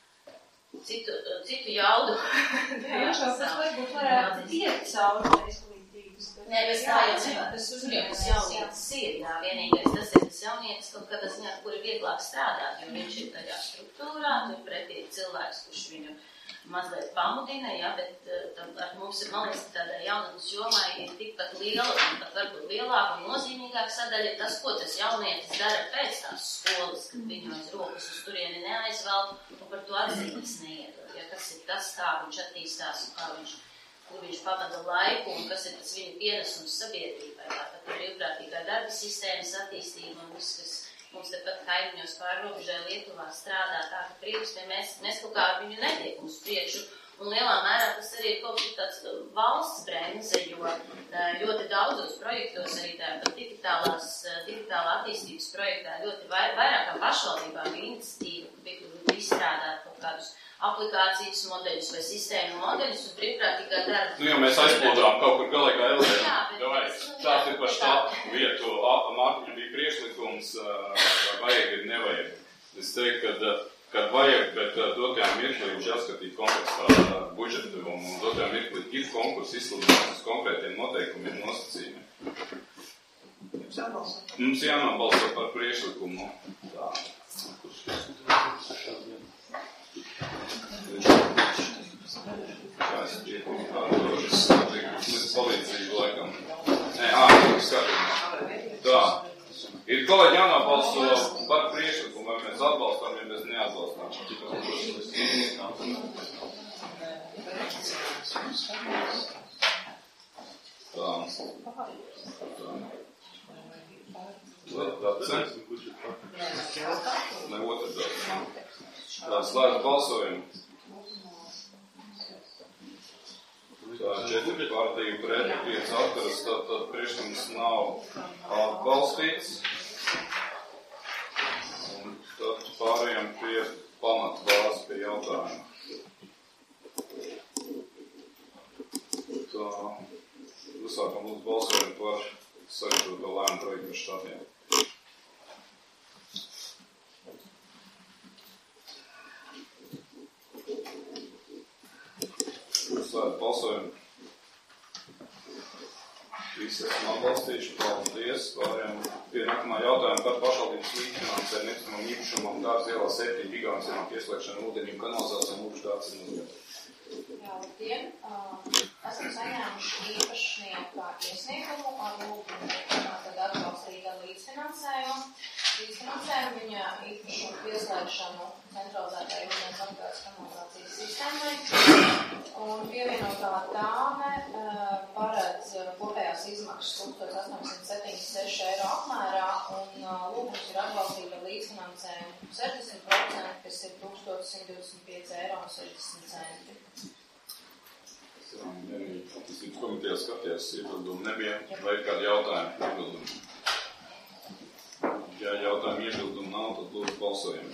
citu, citu jaudu. Jā, šāds tas varbūt varētu iet cauri izglītības. Nē, bez tā jau nevar. Tas uzņēmums jaunietis ir, jā, vienīgais tas ir tas jaunietis kaut kādā ziņā, kur ir vieglāk strādāt, jo viņš ir tajā struktūrā, tur pretī ir cilvēks, kurš viņu mazliet pamudina, jā, bet tam, ar mums ir, man liekas, tādā jaunatnes jomā ir tikpat liela, un pat varbūt lielāka un nozīmīgāka sadaļa tas, ko tas jaunietis dara pēc tās skolas, kad viņu aiz rokas uz turieni neaizvelk, un par to atzīmes neiedod, ja kas ir tas, kā viņš attīstās un kā viņš kur viņš pavada laiku un kas ir tas viņa pienesums sabiedrībai. Tātad ir brīvprātīgā darba sistēmas attīstība un viss, kas mums tepat kaimiņos pār robežai Lietuvā strādā tā, ka prieks, mēs, mēs kaut kā ar viņu netiekam uz priekšu. Un lielā mērā tas arī ir kaut kas tāds valsts bremze, jo ļoti daudzos projektos arī tā digitālās, digitālā attīstības projektā ļoti vair, vairākām pašvaldībām ir iniciatīva, ka bija izstrādāt kaut kādus aplikācijas modeļus vai sistēmu modeļus uz brīvprātīgā darba. Nu, ja mēs aizplodām kaut kur galīgā elē, vai tāds ir par štatu vietu, Mārtiņa bija priekšlikums, vai vajag ir nevajag. Es teiktu, kad, kad vajag, bet dotajā mirklī viņš jāskatīt kontekstā budžetu, un dotajā mirklī ir konkurss izsludināts uz konkrētiem noteikumiem nosacījumiem. Mums jābalso. Mums jānobalso par priekšlikumu. Tā. Kā es pieku, kā es palīdzību laikam. Nē, ā, skatījumā. Tā. Ir kolēģi jānobalso par priekšlikumu, vai mēs atbalstām, ja mēs neatbalstām. Tā. Tā. Tāds, ne otrs daudz. Tā, slēdz balsojumu. Tā, četri pārtīju pret, pieci atkaras, tad, tad priekšlikums nav atbalstīts. Un tad pārējām pie pamata bāzes, pie jautājuma. Tā, uzsākam lūdzu balsojumu par sagatavoto lēmumu projektu par štatiem. Uzsākt balsojumu. Visi esam atbalstījuši. Paldies. Pārējām pie nākamā jautājuma par pašvaldības līdzfinansējumu nekustamam īpašumam Dārzas ielā septiņi gigantiskām pieslēgšanu ūdeņu kanalizācijām lūdzu tāds ir uzņemt. Jā, labdien. Uh, esam saņēmuši īpašnieka iesniegumu ar lūgumu tad atbalstīt ar līdzfinansējumu. Līdzfinansējumu viņa īpašumu pieslēgšanu centralizētāju ūdens apgādes kanalizācijas sistēmai. Un pievienotā tāme uh, paredz kopējās izmaksas tūkstoš astoņsimt septiņdesmit seši eiro apmērā un uh, lūgums ir atbalstīt ar līdzfinansējumu sešdesmit procenti, kas ir tūkstoš simt divdesmit pieci eiro un sešdesmit centi. Tas ir komitejā skatījās, iebildumu nebija, vai ir kādi jautājumi iebildumu? Ja jautājumu iebildumu nav, tad lūdzu balsojam.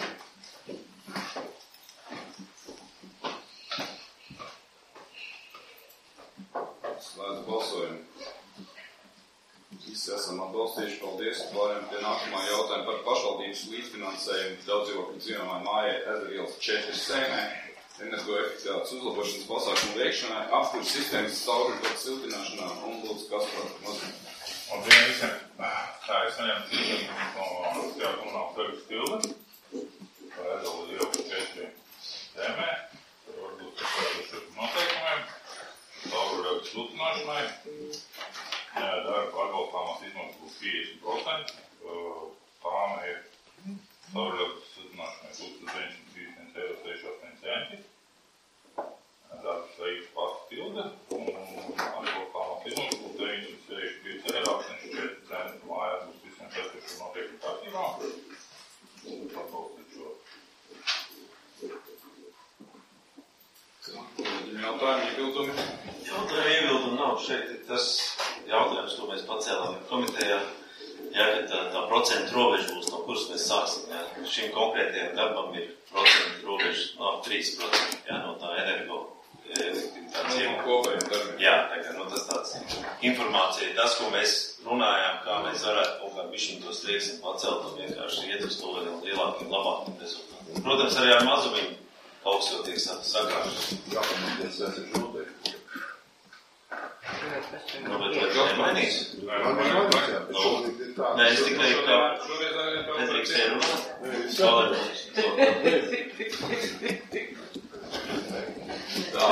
Slēdz balsojumu. Visi esam atbalstījuši, paldies. Pārējām pie nākamā jautājuma par pašvaldības līdzfinansējumu daudzdzīvokļu dzīvojamai mājai Ezerielas četri sēmē. energoefektivitātes uzlabošanas pasākumu veikšanai, apkurs sistēmas caurulkotas siltināšanā un lūdzu Kaspars mazliet. Labdien visiem! Tā ir saņemts izlēmums no Sijā komunāla servisa tilde. Tā iedala jau četri tēmē. Tur varbūt par šiem noteikumiem. Caurulkotas siltināšanai. Darba pārbalstāmās izmaksas būs piecdesmit procenti. Tām ir caurulkotas siltināšanai tūkstoš deviņsimt trīsdesmit eiro sešdesmit astoņi centi. Darbs veiks pats tilde, un atbalstāmās izmaksas būs deviņsimt sešdesmit pieci eiro, četri centi mājās būs visiem sešdesmit noteikti kārtībā. Un atbalstīt šo. Jautājumi, iebildumi? Jautājumi, iebildumi nav. Šeit ir tas jautājums, ko mēs pacēlām komitejā. Jā, ka tā, tā procentu robeža būs, no kuras mēs sāksim. Jā. Šim konkrētajam darbam ir procentu robeža no trīs procenti, jā, no tā energo. Tāds kopējiem darbiem. Jā, tā kā, no tas tāds informācija, tas, ko mēs runājām, kā mēs varētu kaut kā bišķiņ to strieksim pacelt un vienkārši iet uz to vēl lielākiem, labākiem rezultātiem. Protams, arī ar mazumiņu kaut kas jau tiek sakāršs. Jā, mēs esam noteikti. Nu, bet vai tas nemainīs? Nē, Nē, es tikai kā nedrīkstēju runāt. Tā.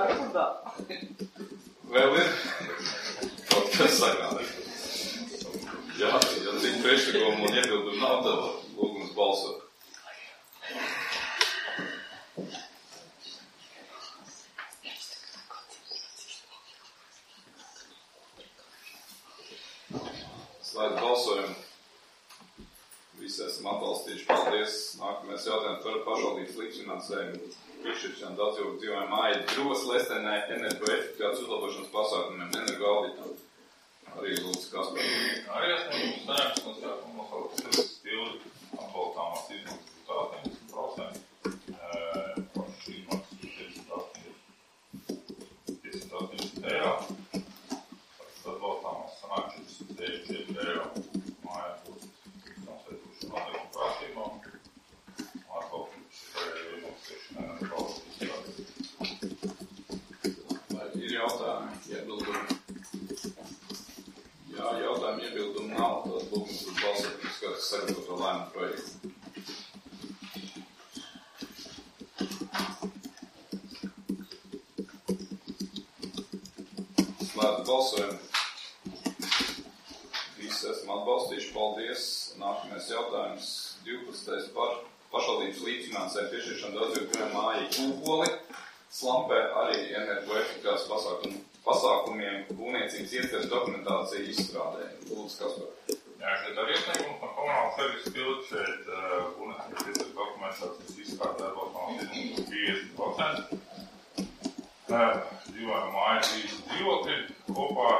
Vēl ir? Kaut kas sakāt. Jā, ja cik priekšlikumu un iebildumu nav, tad lūgums balsot. Slēdz balsojumu. Visi esam atbalstījuši. Paldies. Nākamais jautājums par pašvaldības līdzfinansējumu. Piešķiršana daudzdzīvogu dzīvojumu māju Drūvas Lestenē energoefektivitātes uzlabošanas pasākumiem energoauditam. Arī lūdzu Kaspars. Arī esmu saņemts no Sijā komunāla servisa tilde atbalstāmās izmaksas būs astoņdesmit procenti. Pašas izmaksas piecdesmit astoņdesmit eiro. Atbalstāmās sanāk četrdesmit četri eiro. Mājās būs nosveikuši noteikumu prasībām. Atbalstības iemaksēšanai atbalstības. Vai ir jautājumi, iebildumi? Jā, jautājumi, iebildumi nav, tad lūgums būs balsot, kas sagatavoto lēmumu projektu. Slēdz balsojumu. Visi esam atbalstījuši. Paldies. Nākamais jautājums. divpadsmitais par pašvaldības līdzfinansējumu piešķiršanu daudzdzīvogu dzīvojumu māju Kūpoli. Slampē arī energoefektivitātes pasākumu, pasākumiem būvniecības ietveres dokumentācija izstrādē. Lūdzu, Kaspar. Jā, šeit arī iesniegums no komunāla servisa tilde. Šeit uh, būvniecības ietveres dokumentācijas izstrādē atbalstāmās izmaksas piecdesmit procenti. Uh, dzīvojumu māju trīsdesmit dzīvokļi kopā.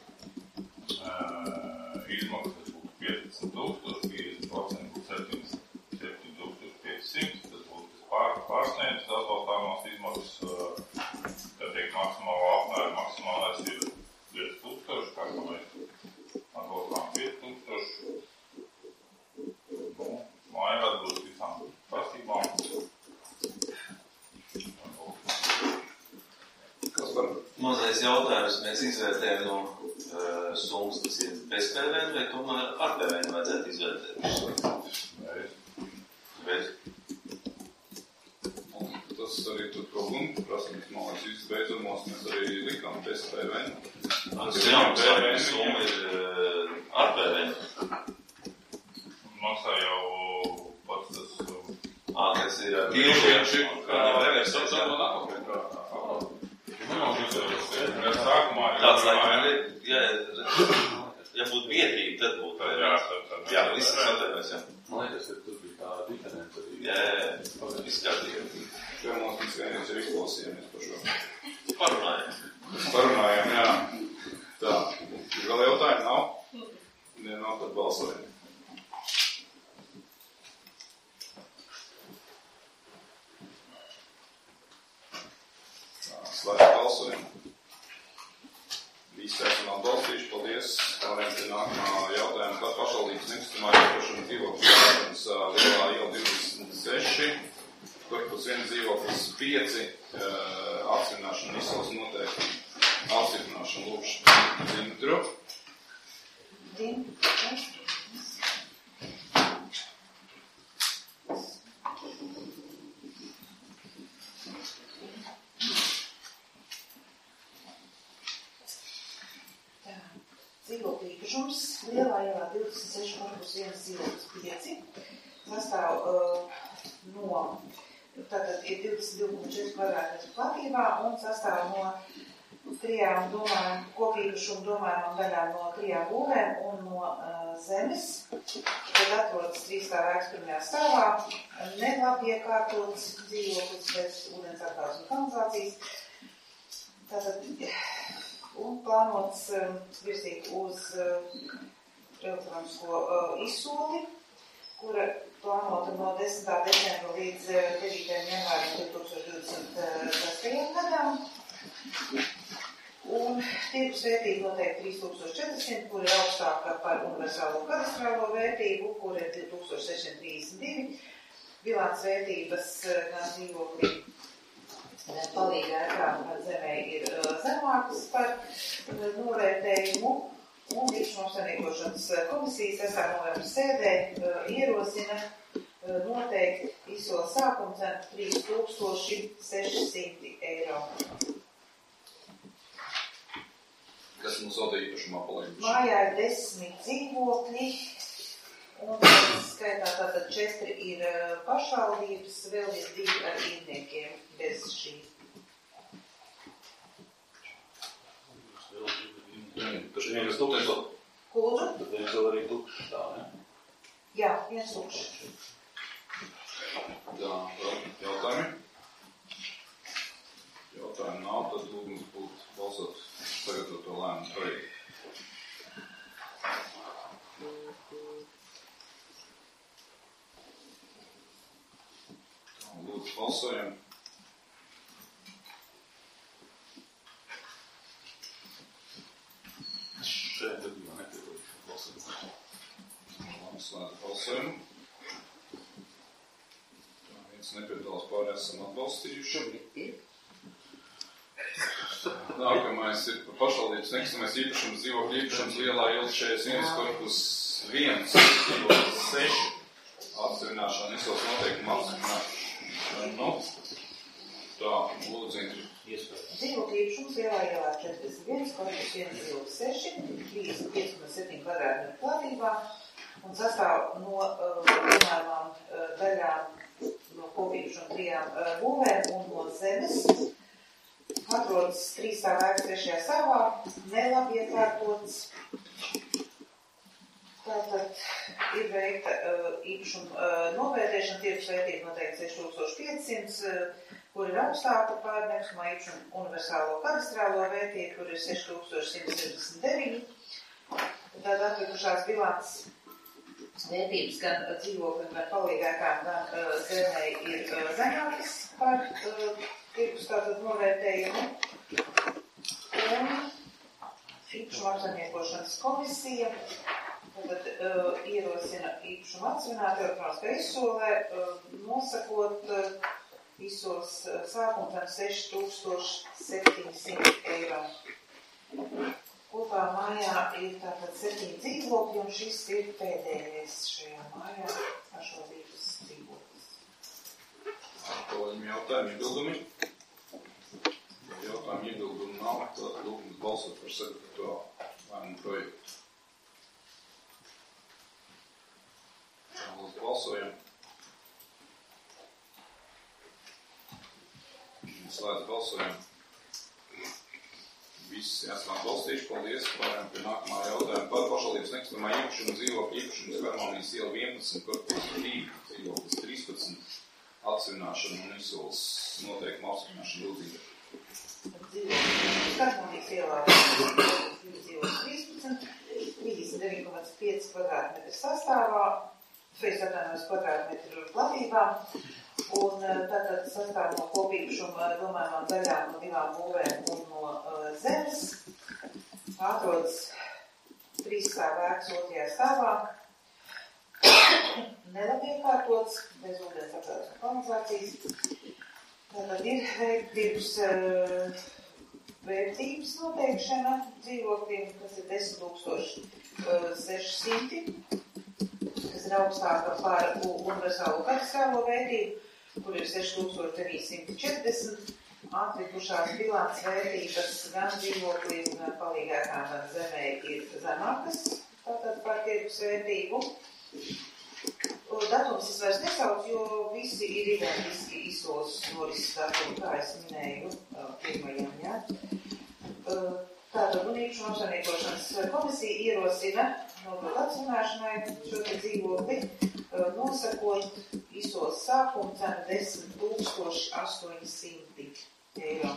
Uh, izmaksas būtu piecdesmit tūkstoši, piecdesmit procenti būtu septiņdesmit septiņi tūkstoši piecsimt. Tas būtu pār, pārsniedzis atbalstāmās izmaksas, kad tiek maksimāla apmēra, maksimālais ir pieci tūkstoši, kā ka mēs atbalstām pieci tūkstoši. Nu, māja atbilst visām prasībām. Mazais jautājums mēs izvērtējam no uh, summas, kas ir bez P V N, vai tomēr ar P V N vajadzētu izvērtēt? Bet. Un tas arī tur problēma prasības mājas visbeidzumos mēs arī likām bez P V N. Tas jāmaksā, summa ir uh, ar P V N. Maksā jau pats tas... Ā, tas ir ar tīši. Kā nevajag saucam no nākamajā prātā. Tāds laikam, ja, ja būtu biedrība, tad būtu. Jā, tad, tad. Jā, viss satēmēs, jā. Man liekas, ka tur bija tā diference. Jā, jā, jā, viss kārtīgi. Kā mums mēs vienreiz ir izklausījāmies par šo. Parunājam. Parunājam, jā. Tā, vēl jautājumi nav? Ja nav, tad balsojam. Slēdz balsojumu. Visi esam atbalstījuši. Paldies. Pārējām pie nākamā jautājuma par pašvaldības nekustamā īpašuma dzīvokļu lielā iela divdesmit seši. Korpus plus viens dzīvoklis pieci, apstiprināšana un izsoles noteikti. Apstiprināšana lūkšu Dintru. Dintru. Dzīvokļu īpašums Lielā ielā divdesmit seši korpus viens dzīvoklis pieci sastāv uh, no, tātad ir divdesmit divi komats četri kvadrātmetru platībā un sastāv no trijām domājām, kopīpašumu domājumām daļām no trijām būvēm un no uh, zemes, kad atrodas trīsstāvā ēkas pirmajā stāvā, nelabi iekārtots dzīvoklis bez ūdens apgādes un kanalizācijas. Tātad, un plānots um, virzīt uz uh, elektronisko uh, izsoli, kura plānota no desmitā decembra līdz uh, devītajam janvārim divi tūkstoši divdesmit sestajam gadam. Un tirgus vērtība noteikti trīs tūkstoši četri simti, kur ir augstāka par universālo kadastrālo vērtību, kur ir divi tūkstoši sešsimt trīsdesmit divi. Bilants vērtības gan dzīvokļi palīga ēkām zemē ir uh, zemākas par uh, novērtējumu, un īpašuma apsaimniekošanas komisijas sestā novembra sēdē uh, ierosina uh, noteikti izsoles sākuma cenu trīs tūkstoši seši simti eiro. Kas mums vēl īpašumā paliek? Mājā ir desmit dzīvokļi, un skaitā tātad četri ir uh, pašvaldības, vēl ir divi ar īrniekiem. Bez šī. Tas ir viens tukšs. Lūdzu? Tad viens vēl arī tukšs tā, ne? Jā, viens tukšs. Tā, jautājumi? Jautājumi nav, tad lūgums būtu balsot sagatavot to lēmumu projektu. Tā, lūdzu, balsojam. Šeit gadījumā nepiedalīšu balsojumu. Labi, slēdzu balsojumu. Tā, viens nepiedalās, pārējās esam atbalstījuši. Nākamais ir par pašvaldības nekustamais īpašums, dzīvokļu īpašums Lielā iela četrdesmit viens korpus viens, dzīvoklis seši. Apstiprināšana izsoles noteikumu apstiprināšanu. Tā, lūdzu, Intri. Dzīvokļu īpašums Lielā ielā četrdesmit viens korpus viens, dzīvoklis seši, trīsdesmit pieci komats septiņi kvadrātmetru platībā un sastāv no uh, domājumām uh, daļām no kopīpašuma trijām uh, būvēm un no zemes. Atrodas trīsstāvā ēkas trešajā stāvā, nelabi iekārtots. Tātad ir veikta uh, īpašuma uh, novērtēšana, tirgus vērtība noteikti seši tūkstoši pieci simti, uh, kur ir augstāka par nekustamā īpašuma universālo kadastrālo vērtību, kur ir seši tūkstoši simts sešdesmit deviņi. Tad atlikušās bilants vērtības gan dzīvokļiem, gan palīgākām, gan uh, zemē ir uh, zemākas par uh, tirgus tātad novērtējumu. Un īpašuma apsaimniekošanas komisija tad uh, ierosina īpašumu atsvināt elektroniskā izsolē, uh, nosakot uh, izsoles uh, sākumu cenu seši tūkstoši septiņi simti eiro. Kopā mājā ir tātad septiņi dzīvokļi, un šis ir pēdējais šajā mājā pašvaldības dzīvoklis. Kolēģim jautājumi, iebildumi? Jautājumi, iebildumi nav, tad lūgums balsot par sagatavoto lēmumu projektu. Lūdzu, balsojam. Slēdz balsojam. Visi esam atbalstījuši, paldies. Pārējām pie nākamā jautājuma par pašvaldības nekustamā īpašuma dzīvokļu īpašums Harmonijas iela vienpadsmit, korpus divi, dzīvoklis trīspadsmit, atsvināšana un izsoles noteikumu apstiprināšana lūdzība. Harmonijas ielā dzīvoklis trīspadsmit, trīsdesmit deviņi komats pieci kvadrātmetru sastāvā, trīs atvainojas kvadrātmetru platībā, un tātad sastāv no kopīpašuma domājumām daļām no divām būvēm un no uh, zemes. Atrodas trīsstāvā ēkas otrajā stāvā. nelabiekārtots, bez ūdens apgādes un kanalizācijas. Tātad ir tirgus uh, vērtības noteikšana dzīvokļiem, kas ir desmit tūkstoši seši simti, kas ir augstāka par universālo katastrālo vērtību, kur ir seši tūkstoši deviņi simti četrdesmit. Atlikušās bilants vērtības gan dzīvokļiem, gan palīgākām, gan zemē ir zemākas, tātad par tirgus vērtību. Datums es vairs nesaucu, jo visi ir identiski izsoles norises datumi, kā es minēju pirmajam, ja. Tātad un īpašuma apsaimniekošanas komisija ierosina nodot apzināšanai šo te dzīvokli, nosakot izsoles sākumu cenu desmit tūkstoši astoņi simti eiro.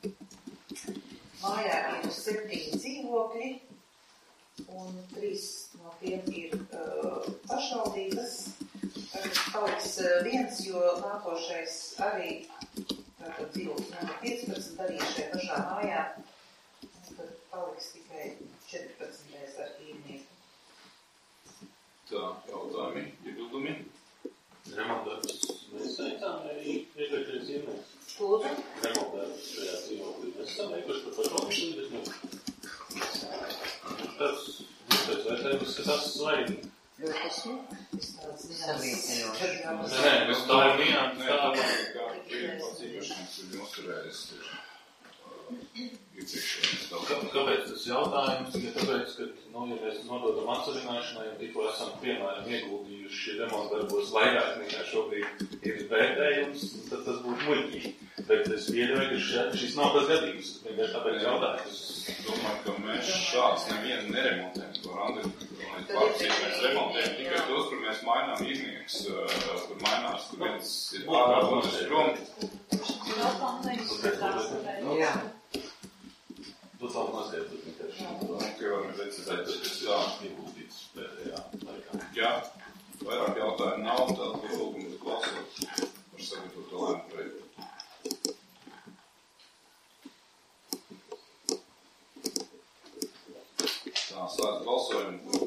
Mājā ir septiņi dzīvokļi, un trīs no tiem ir uh, pašvaldības. Tagad paliks uh, viens, jo nākošais arī tātad dzīvoklis numur piecpadsmit arī šajā pašā mājā. Un tad paliks tikai četrpadsmitais ar īrnieku. Tā, jautājumi, iebildumi. Remontdarbs mēs saitām arī iepriekšējais īrnieks. Lūdzu? Remontdarbs šajā dzīvoklī mēs esam veikuši par pašvaldības. Tas pēc vērtējums, ka tas svarīgi. Ļoti smuki. Salīdzinoši. Nē, bet tā ir vienā. Nē, tā ir kā pats īpašnieks ir noturējis iepriekšējais. Kāpēc tas jautājums? Ja tāpēc, ka, nu, ja mēs nododam atsavināšanai un tikko esam, piemēram, ieguldījuši remontdarbos vairāk nekā šobrīd ir vērtējums, tad tas būtu muļķīgi. Bet es pieļauju, ka šis nav tas gadījums. Vienkārši tāpēc jautājums. Es domāju, ka mēs šāds nevienu neremontējam. To Randi, mēs pārcīt, mēs remontējam tikai tos, kur mēs mainām īrnieks, kur mainās, kur viens ir ārā, otrs ir prom. Jā. Tu tā mazliet, bet vienkārši. Nu, ka varam recizēt, tas ir tā. Ieguldīts pēdējā laikā. Jā, vairāk jautājumu nav, tad lūgumus klausot par sagatavotu lēmu projektu. Tā, slēdz balsojumu.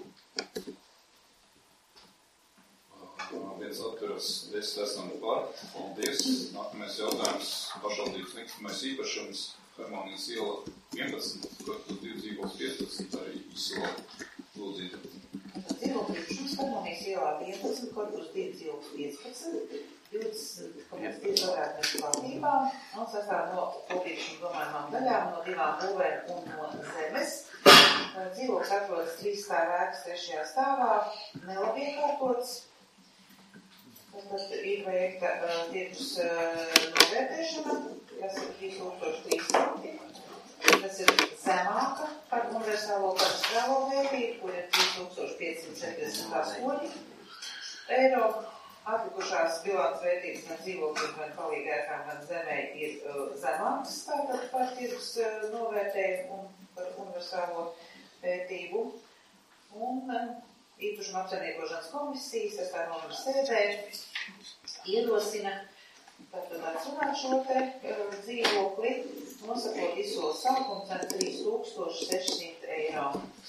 Viens atturas, desmit esam par. Paldies. Nākamais jautājums pašvaldības nekustamais īpašums. Harmonijas iela vienpadsmit, kur divi dzīvokļi piecpadsmit arī izsola. Lūdzu. Dzīvokļi īpašums Harmonijas ielā vienpadsmit, korpus divi dzīvokļi piecpadsmit, divdesmit divi kvadrātmetru platībām un sastāv no kopīpašuma domājumām daļām, no divām būvēm un no zemes. Dzīvoklis atrodas trīs stāvu ēkas trešajā stāvā, nelabi iekārtots. Tad ir veikta uh, tirgus uh, novērtēšana, kas ir trīs tūkstoši trīs simti. Tas ir zemāka par universālo katastrālo vērtību, kur ir trīs tūkstoši pieci simti septiņdesmit astoņi eiro. Atlikušās bilants vērtības gan dzīvokļiem, gan palīgēkām, gan zemē ir uh, zemākas, tātad par tirgus uh, novērtējumu un par universālo vērtību. Un uh, īpašuma apsaimniekošanas komisijas, es tā nomaru sēdē, ierosina tātad atsunāt šo te uh, dzīvokli, nosakot izsoles sākumu cenu trīs tūkstoši seši simti eiro.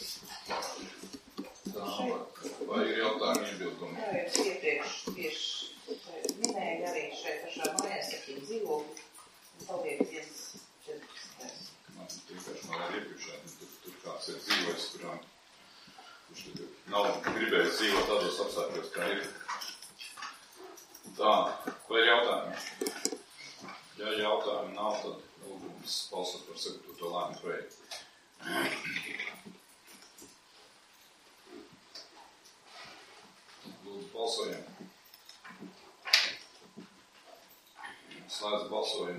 Tā, vai ir jautājumi iebildumi? Jā, jums iepriekš tieši minēja arī šeit pašā mājās septiņi dzīvokļi, un paliek viens četrpadsmitais. Man vienkārši man arī iepriekšā, tur, tur kāds ir dzīvojis, kurām, kurš nav gribējis dzīvot tādos apstākļos, kā ir. Tā, vai ir jautājumi? Ja jautājumi nav, tad lūgums balsot par sagatavoto lēmumu projektu. Lūdzu, balsojam. Slēdz balsojumu.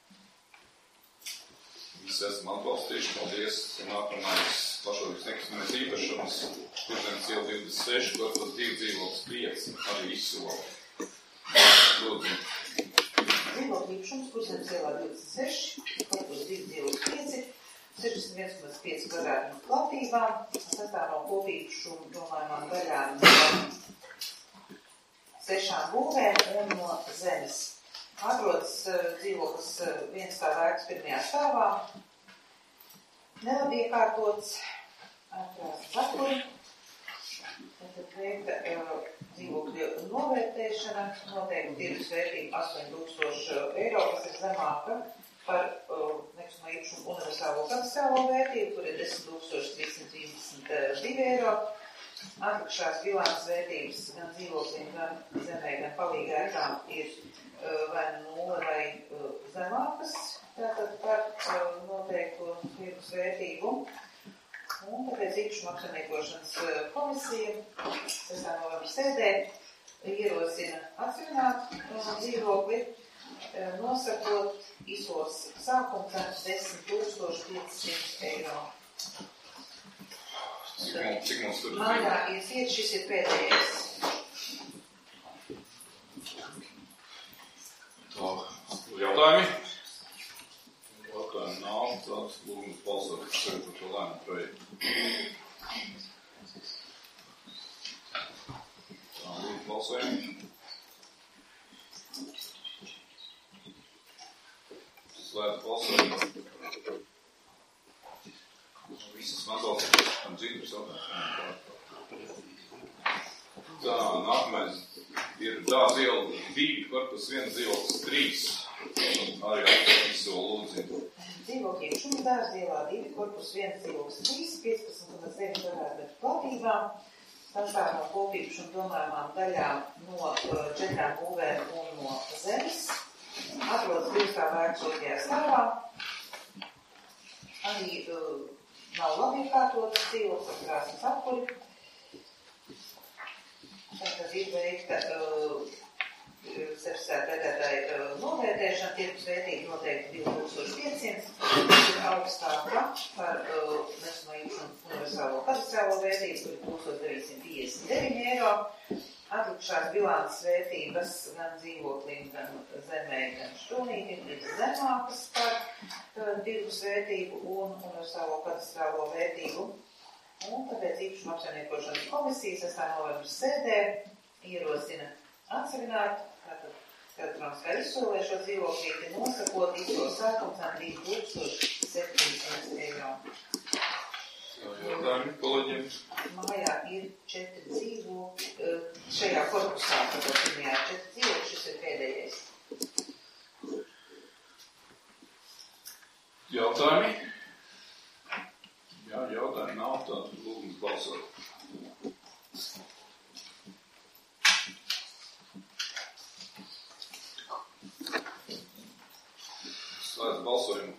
Visi esam atbalstījuši. Paldies. Nākamais pašvaldības nekustamais īpašums. Kurzemes iela divdesmit seši, korpus divi dzīvoklis pieci. Arī izsola. Lūdzu. Dzīvokļu īpašums Kurzemes ielā divdesmit seši, korpus divi dzīvoklis pieci. sešdesmit viens komats pieci kvadrātmetru platībām, sastāv no kopīpašuma domājumām daļām no sešām būvēm un no zemes. Atrodas dzīvoklis viens stāv ēkas pirmajā stāvā, nelabi iekārtots, atkrās zakuri, tad veikta dzīvokļu novērtēšana, noteikti tirgus vērtība astoņi tūkstoši eiro, kas ir zemāka par nekustamā īpašuma universālo katastrālo vērtību, kur ir desmit tūkstoši trīs simti trīsdesmit divi eiro. Atlikušās bilances vērtības gan dzīvokļiem, gan zemē, gan palīgā ēkām ir vai nulle vai zemākas, tātad par noteikto tirgus vērtību. Un tāpēc īpašuma apsaimniekošanas komisija sestā novembra sēdē ierosina atsevināt dzīvokli, nosakot izsoles sākuma cenu desmit tūkstoši piecsimt eiro. Cik mums tur ir? Mājā ir pieci, šis ir pēdējais. Tā, jautājumi? Jautājumi nav, tāds lūgums balsot, kas sevi par to lēmumu projektu. Tā, lūgums balsojumi. Slēdz balsojumi. Visas mazās tam dzīves jautājums. Tā, nākamais ir dāz iela divi, korpus viens dzīvoklis trīs. Arī visu lūdzību. Dzīvokļi šuma dāz ielā divi, korpus viens dzīvoklis trīs, piecpadsmit komats deviņi kvadrātmetru platībām. Sastāv no kopīpašuma domājumām daļām no četrām būvēm un no zemes. Atrodas divstāvā ēkas otrajā stāvā. Arī uh, nav labi iekārtotas dzīvoklis, krāsnes apkuri. Tātad ir veikta uh, certificēta vērtētāja uh, novērtēšana, tirgus vērtība noteikti divi tūkstoši piecsimt, tas ir augstāka par uh, nekustamā īpašuma universālo katastrālo vērtību, kur ir tūkstoš deviņsimt piecdesmit deviņi eiro. Atlikušās bilances vērtības gan dzīvoklim, gan zemē, gan šķūnītim ir zemākas par uh, tirgus vērtību un universālo katastrālo vērtību. Un tāpēc īpašuma apsaimniekošanas komisija sestā novembra sēdē ierosina atsevināt, tātad elektroniskā izsolē šo dzīvoklīti, nosakot izsoles sākums ar divi tūkstoši septiņsimt eiro. Jautājumi kolēģiem? Mājā ir četri dzīvokļi, šajā korpusā, tātad pirmajā ir četri dzīvokļi, šis ir pēdējais. Jautājumi? Jā, jautājumi nav, tātad lūgums balsot. Slēdz balsojumu.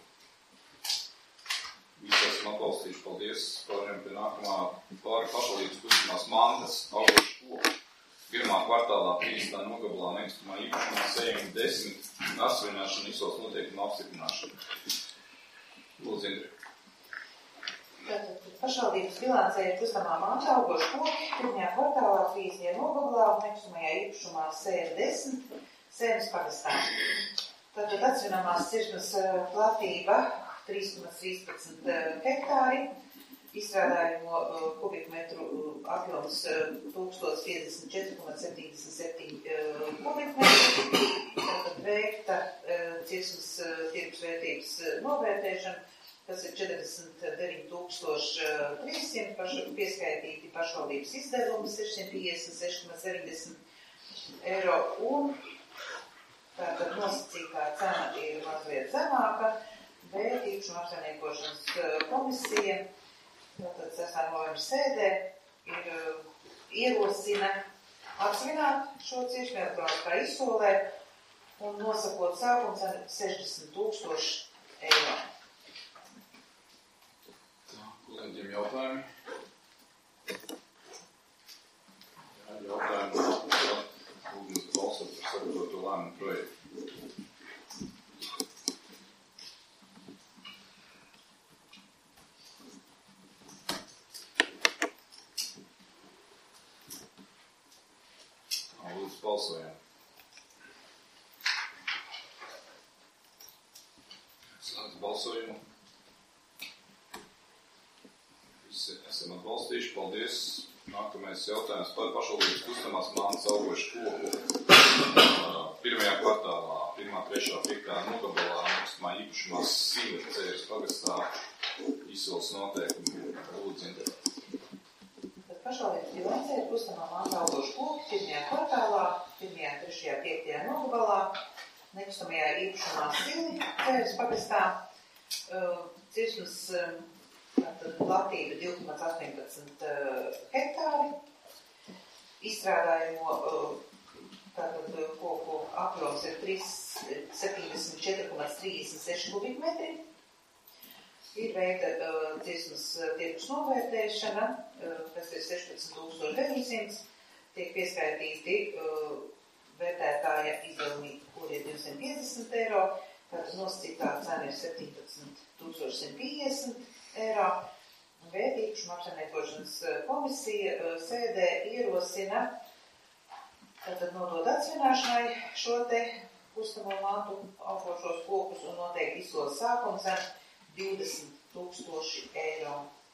Visi esam atbalstījuši, paldies. Pārējām pie nākamā pāri pašvaldības kustamās mantas augošu koku. Pirmā kvartālā trīsstā nogabalā nekustamā īpašumā sējuma desmit asvināšana izsoles noteikuma apstiprināšana. Lūdzu, Indri. Tātad pašvaldības bilancē ir kustamā manta augošu koki, pirmajā kvartālā trīstajā nogabalā nekustamajā īpašumā sējuma desmit, sēmas pagastā. Tātad atsvinamās sirsmas platība trīs komats trīspadsmit hektāri, izstrādājumu kubikmetru apjoms tūkstoš piecdesmit četri komats septiņdesmit septiņi kubikmetri, tātad veikta sirsmas tirgus vērtības novērtēšana, tas ir četrdesmit deviņi tūkstoši trīssimt, pašu, pieskaitīti pašvaldības izdevumi sešsimt piecdesmit seši komats deviņdesmit eiro un tātad nosacītā cena ir mazliet zemāka, bet īpašuma apsaimniekošanas komisija tātad sestā novembra sēdē ir ierosina atsvināt šo ciešanu elektroniskā izsolē un nosakot sākumu cenu sešdesmit tūkstoši eiro. Kolēģiem jautājumi? Jā, jautājumi nav. Lūgums balsot par sagatavoto lēmumu projektu. Lūdzu balsojam. Slēdz balsojumu. Esam atbalstījuši, paldies. Nākamais jautājums par pašvaldības kustamās mantas augošu koku. Pirmajā kvartālā, pirmā, trešā, piektā nogabalā, nekustamā īpašumā Sīva Cēras pagastā izsoles noteikumi. Lūdzu, Indra. pašvaldības bilancē ir kustamā manta augošu koku pirmajā kvartālā, pirmajā, trešajā, piektajā nogabalā, nekustamajā īpašumā Sili, Cēres pagastā, cirsmas platība divi komats astoņpadsmit hektāri, izstrādājumu tātad koku apjoms ir septiņdesmit četri komats trīsdesmit seši kubikmetri. Ir veikta uh, cirsmas tirgus novērtēšana, uh, kas ir sešpadsmit tūkstoši deviņsimt, tiek pieskaitīti uh, vērtētāja izdevumi, kur ir divsimt piecdesmit eiro, tātad nosacītā cena ir septiņpadsmit tūkstoši simt piecdesmit eiro. Vērtīguma apsaimniekošanas komisija uh, sēdē ierosina tātad nodot atsvināšanai šo te kustamo mantu augošos kokus un noteikti izsoles sākuma cenu divdesmit tūkstoši eiro.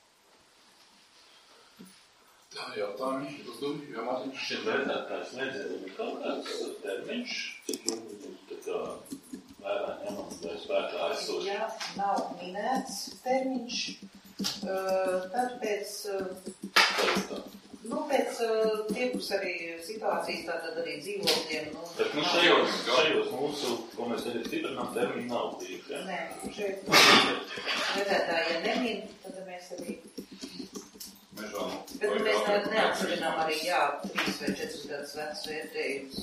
Tā jautājumi, uzdumi, jo Mārtiņš šeit vērtētājs nedzēra, ir kaut kāds termiņš, cik ilgi tā kā vērā ņemam vai spēkā aizsoši. Ja nav minēts termiņš, tad pēc, nu, pēc tirgus arī situācijas, tātad arī dzīvokļiem. Nu, Bet nu šajos, šajos mūsu, ko mēs arī stiprinām, termiņi nav tīši, ja? Nē, šeit vērtētāji, ja nemin, tad mēs arī... Mežām. Bet mēs ne, neatsavinām arī, jā, trīs vai četras gadus vecs vērtējums.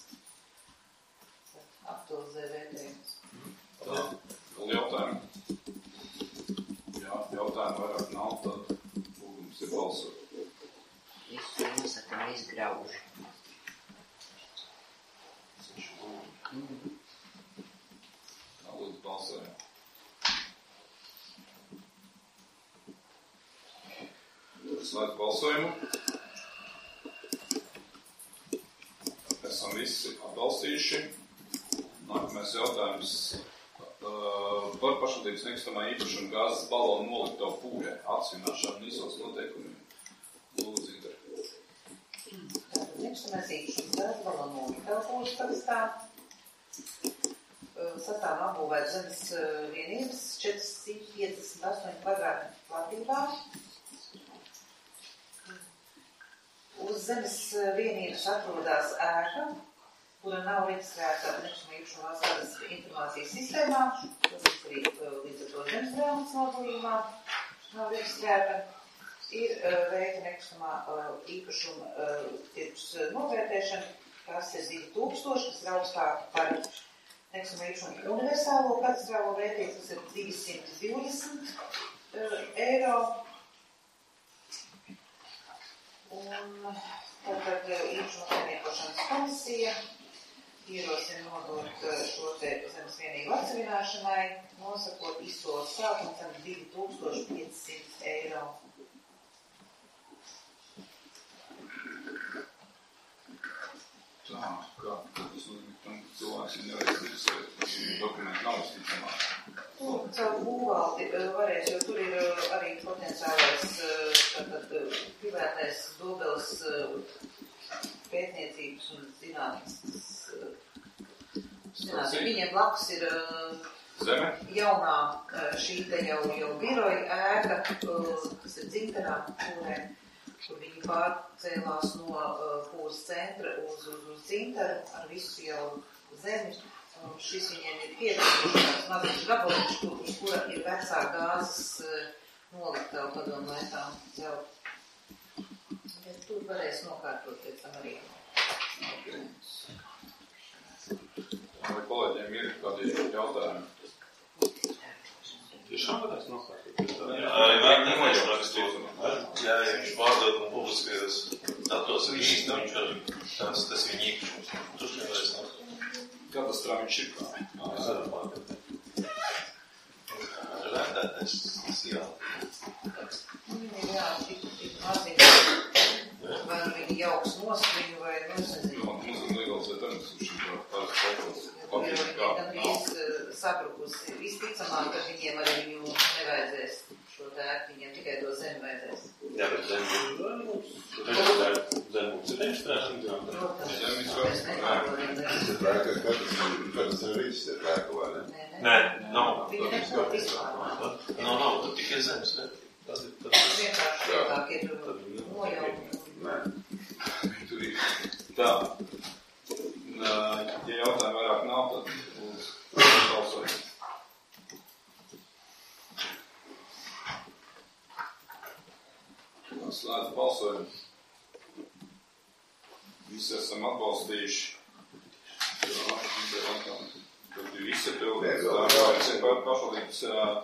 Aktualizē vērtējums. Tā, vēl jautājumi. Jā, jautājumi vairāk nav, tad lūgums ir balsot. Visu nosakam izgrauži. Mm. Tā, lūdzu, balsojam. Slēdz balsojumu. Esam visi atbalstījuši. Nākamais jautājums uh, par pašvaldības nekustamā īpašuma gāzes balonu noliktavu pūļai atsvināšanu un izsoles noteikumiem. Lūdzu, Zinter. Tātad nekustamais īpašums gāzes balonu noliktavu pūļas pagastā. Sastāv apbūvēt zemes vienības četrsimt piecdesmit astoņi kvadrātmetru platībā. Uz zemes vienības atrodas ēka, kura nav reģistrēta nekustamā īpašuma valsts informācijas sistēmā, tas arī līdz ar to zemes grāmatas nodalījumā nav reģistrēta. Ir veikta nekustamā īpašuma tirgus novērtēšana, kas ir divi tūkstoši, kas ir augstāk par nekustamā īpašuma universālo katastrālo vērtību, tas ir divsimt divdesmit eiro. Un tātad īpašuma apsaimniekošanas komisija ierosina nodot šo te zemes vienību atsevināšanai, nosakot izsoles sākumu cenu divi tūkstoši piecsimt eiro. Tā, kā tas nozīmē, tam cilvēks ir nereizes, dokumenti nav izticamāk. Tur caur būvvaldi varēs, jo tur ir arī potenciālais tātad privātais Dobeles pētniecības un zinātnes. Zinātnes. Viņiem blakus ir Zeme? Jaunā šī te jau, jau biroja ēka, kas ir dzimtenā pūrē, kur viņi pārcēlās no pūras centra uz, uz, uz dzimtaru ar visu jau zemi. Un šis viņiem ir piedalījušās maziņš gabaliņš, uz kura ir vecā gāzes noliktava padomu laikā jau. Bet tur varēs nokārtot pēc tam arī. Vai kolēģiem ir kādi jautājumi? Tiešām varēs nokārtot? Jā, arī vērtētājs rakstīt. Jā, ja viņš pārdod un publiskajos datos ir īsti, tad viņš arī tas, tas viņa īpašums. Tur nevarēs nokārtot. Katastrā viņš ir kā? Jā, es varu pārdot. Vērtētājs, tas jā. Jā, tik, tik maziņi. Vai viņi jauks nost viņu vai nosazīt. Jā, mums ir legalizēt arī šī pāris papildus. Kur jau viņi gan drīz sabrukusi. Visticamāk, ka viņiem arī viņu nevajadzēs šo tērpu, viņiem tikai to zemi vajadzēs. Jā, bet zemi ir mums. Zemi mums ir reģistrēšana. Protams, Zemi mēs nepārvaliem zemi. Kādas ir rīts, ir ēka vai ne? Nē, nav. Viņi neko vispār. Nav, nav, tur tikai zemes, ne? Tas ir tas. Vienkārši lielāk ir Nē. Tur ir tā. Ja jautājumu vairāk nav, tad lūdzu balsojam. Slēdz balsojumu. Visi esam atbalstījuši. Tad visi ir pildīts. Pašvaldības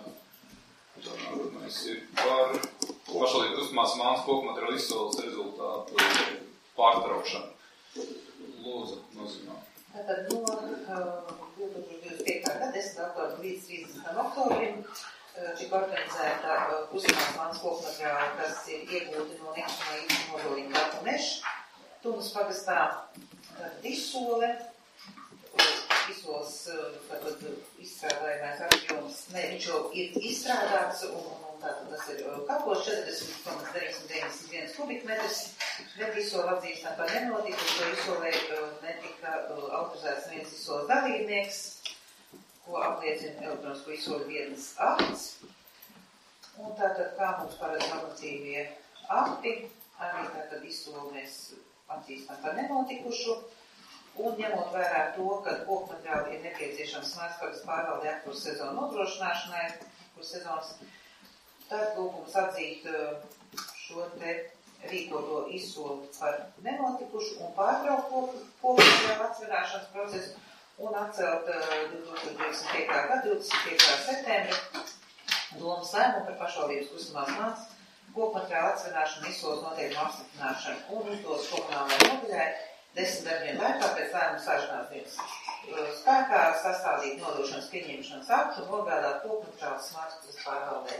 mēs ir par pašvaldības uzmās mānas koku materiālu izsoles rezultātu pārtraukšanu. Lūdzu, nozīmē. Tātad no divi tūkstoši divdesmit piektajā gada desmitā oktobra līdz trīsdesmitajam oktobrim tika organizēta uzmās mānas koku materiāli, kas ir iegūti no nekustamā īpašuma nodalījuma Datu meža, Tumas pagastā. Tātad izsole, izsoles tātad izstrādājumais apjoms, ne, viņš jau ir izstrādāts un, un tātad tas ir kapos četrdesmit komats deviņsimt deviņdesmit viens kubikmetrs, bet izsole atzīstam par nenotikumu, jo izsolē netika autorizēts viens izsoles dalībnieks, ko apliecina elektronisko izsoli vietnes akts. Un tātad kā mums paredz normatīvie akti, arī tātad izsoli mēs atzīstam par nenotikušu. Un ņemot vērā to, ka koku materiāli ir nepieciešams smērspagas pārvalde akturas sezonu nodrošināšanai, akturas sezonas, tad lūgums atzīt šo te rīkoto izsoli par nenotikušu un pārtraukt koku materiālu atsverāšanas procesu un atcelt divi tūkstoši divdesmit piektajā gada divdesmit piektajā septembra domas lēmumu par pašvaldības kustamās mācas koku materiālu atsverāšanu izsoles noteikumu apstiprināšanu un uzdos komunālajai nodaļai desmit darbiem laikā pēc lēmuma stāšanās dienas spēkā sastādīt nodošanas pieņemšanas aktu un nogādāt koku materiālu smārtspagas pārvaldē.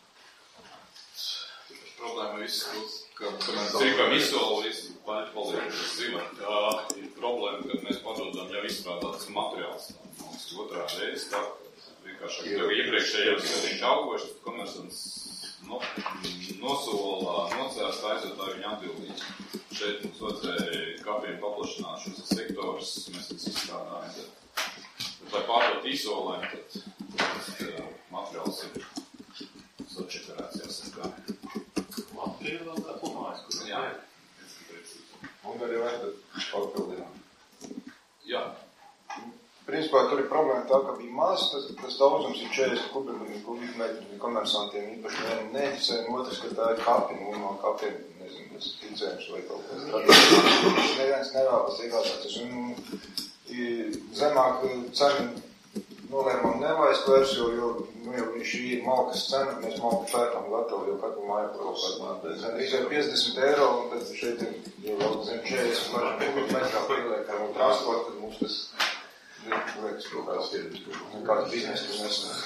Problēma viss, ka, ka mēs dzīvām izsoli, visi paliek, kas zināt. Ir problēma, kad mēs padodam jau izstrādātas materiāls. Mums otrā reize tā, vienkāršāk, jau iepriekšējos, kad viņš augoši, tad komersants no, nosola, nocēst aizjotāju viņa atbildīgi. Šeit mums vajadzēja kapiem paplašināt šos sektors, mēs tas izstrādājam. Tad, lai pārdot izsolēm, tad, tad materiāls ir sačekarēts jāsaka. Latvija vēl tā pomājas, kur jā. Un arī vajadzētu papildināt. Jā. Principā tur ir problēma tā, ka bija maz, tas, tas daudzums ir četrdesmit kubikmetri komersantiem īpaši vienam neticējumi, otrs, ka tā ir kapi, nu no kapiem, nezinu, tas ticējums vai kaut kas tāds. Neviens nevēlas iegādāties. Un zemāk cenu nolēmām nelaist vairs, jo, jo nu, jau šī ir malkas cena, mēs malku pērtam gatavu, jo katru māju par kaut kādu. Drīz ir piecdesmit eiro, un tad šeit ir jau vēl zem četrdesmit kubikmetrā pieliekam un transporta, tad mums tas liekas kaut kāds ir nekāds biznes, kas nesnāk.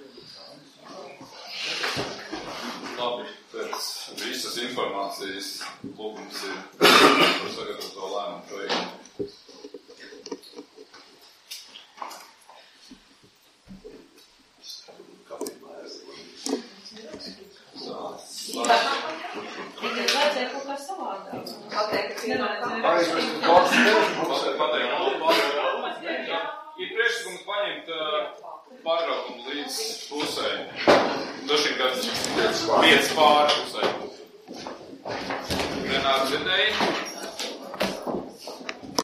Labi, pēc visas informācijas lūgums ir par sagatavoto lēmumu projektu. Tikai vajadzēja kaut kā savādāk. Pateikt, ka ir priekšlikums paņemt pārtraukumu līdz pusē. Dažiem kāds piec pāri pusē. Renāts dzirdēji?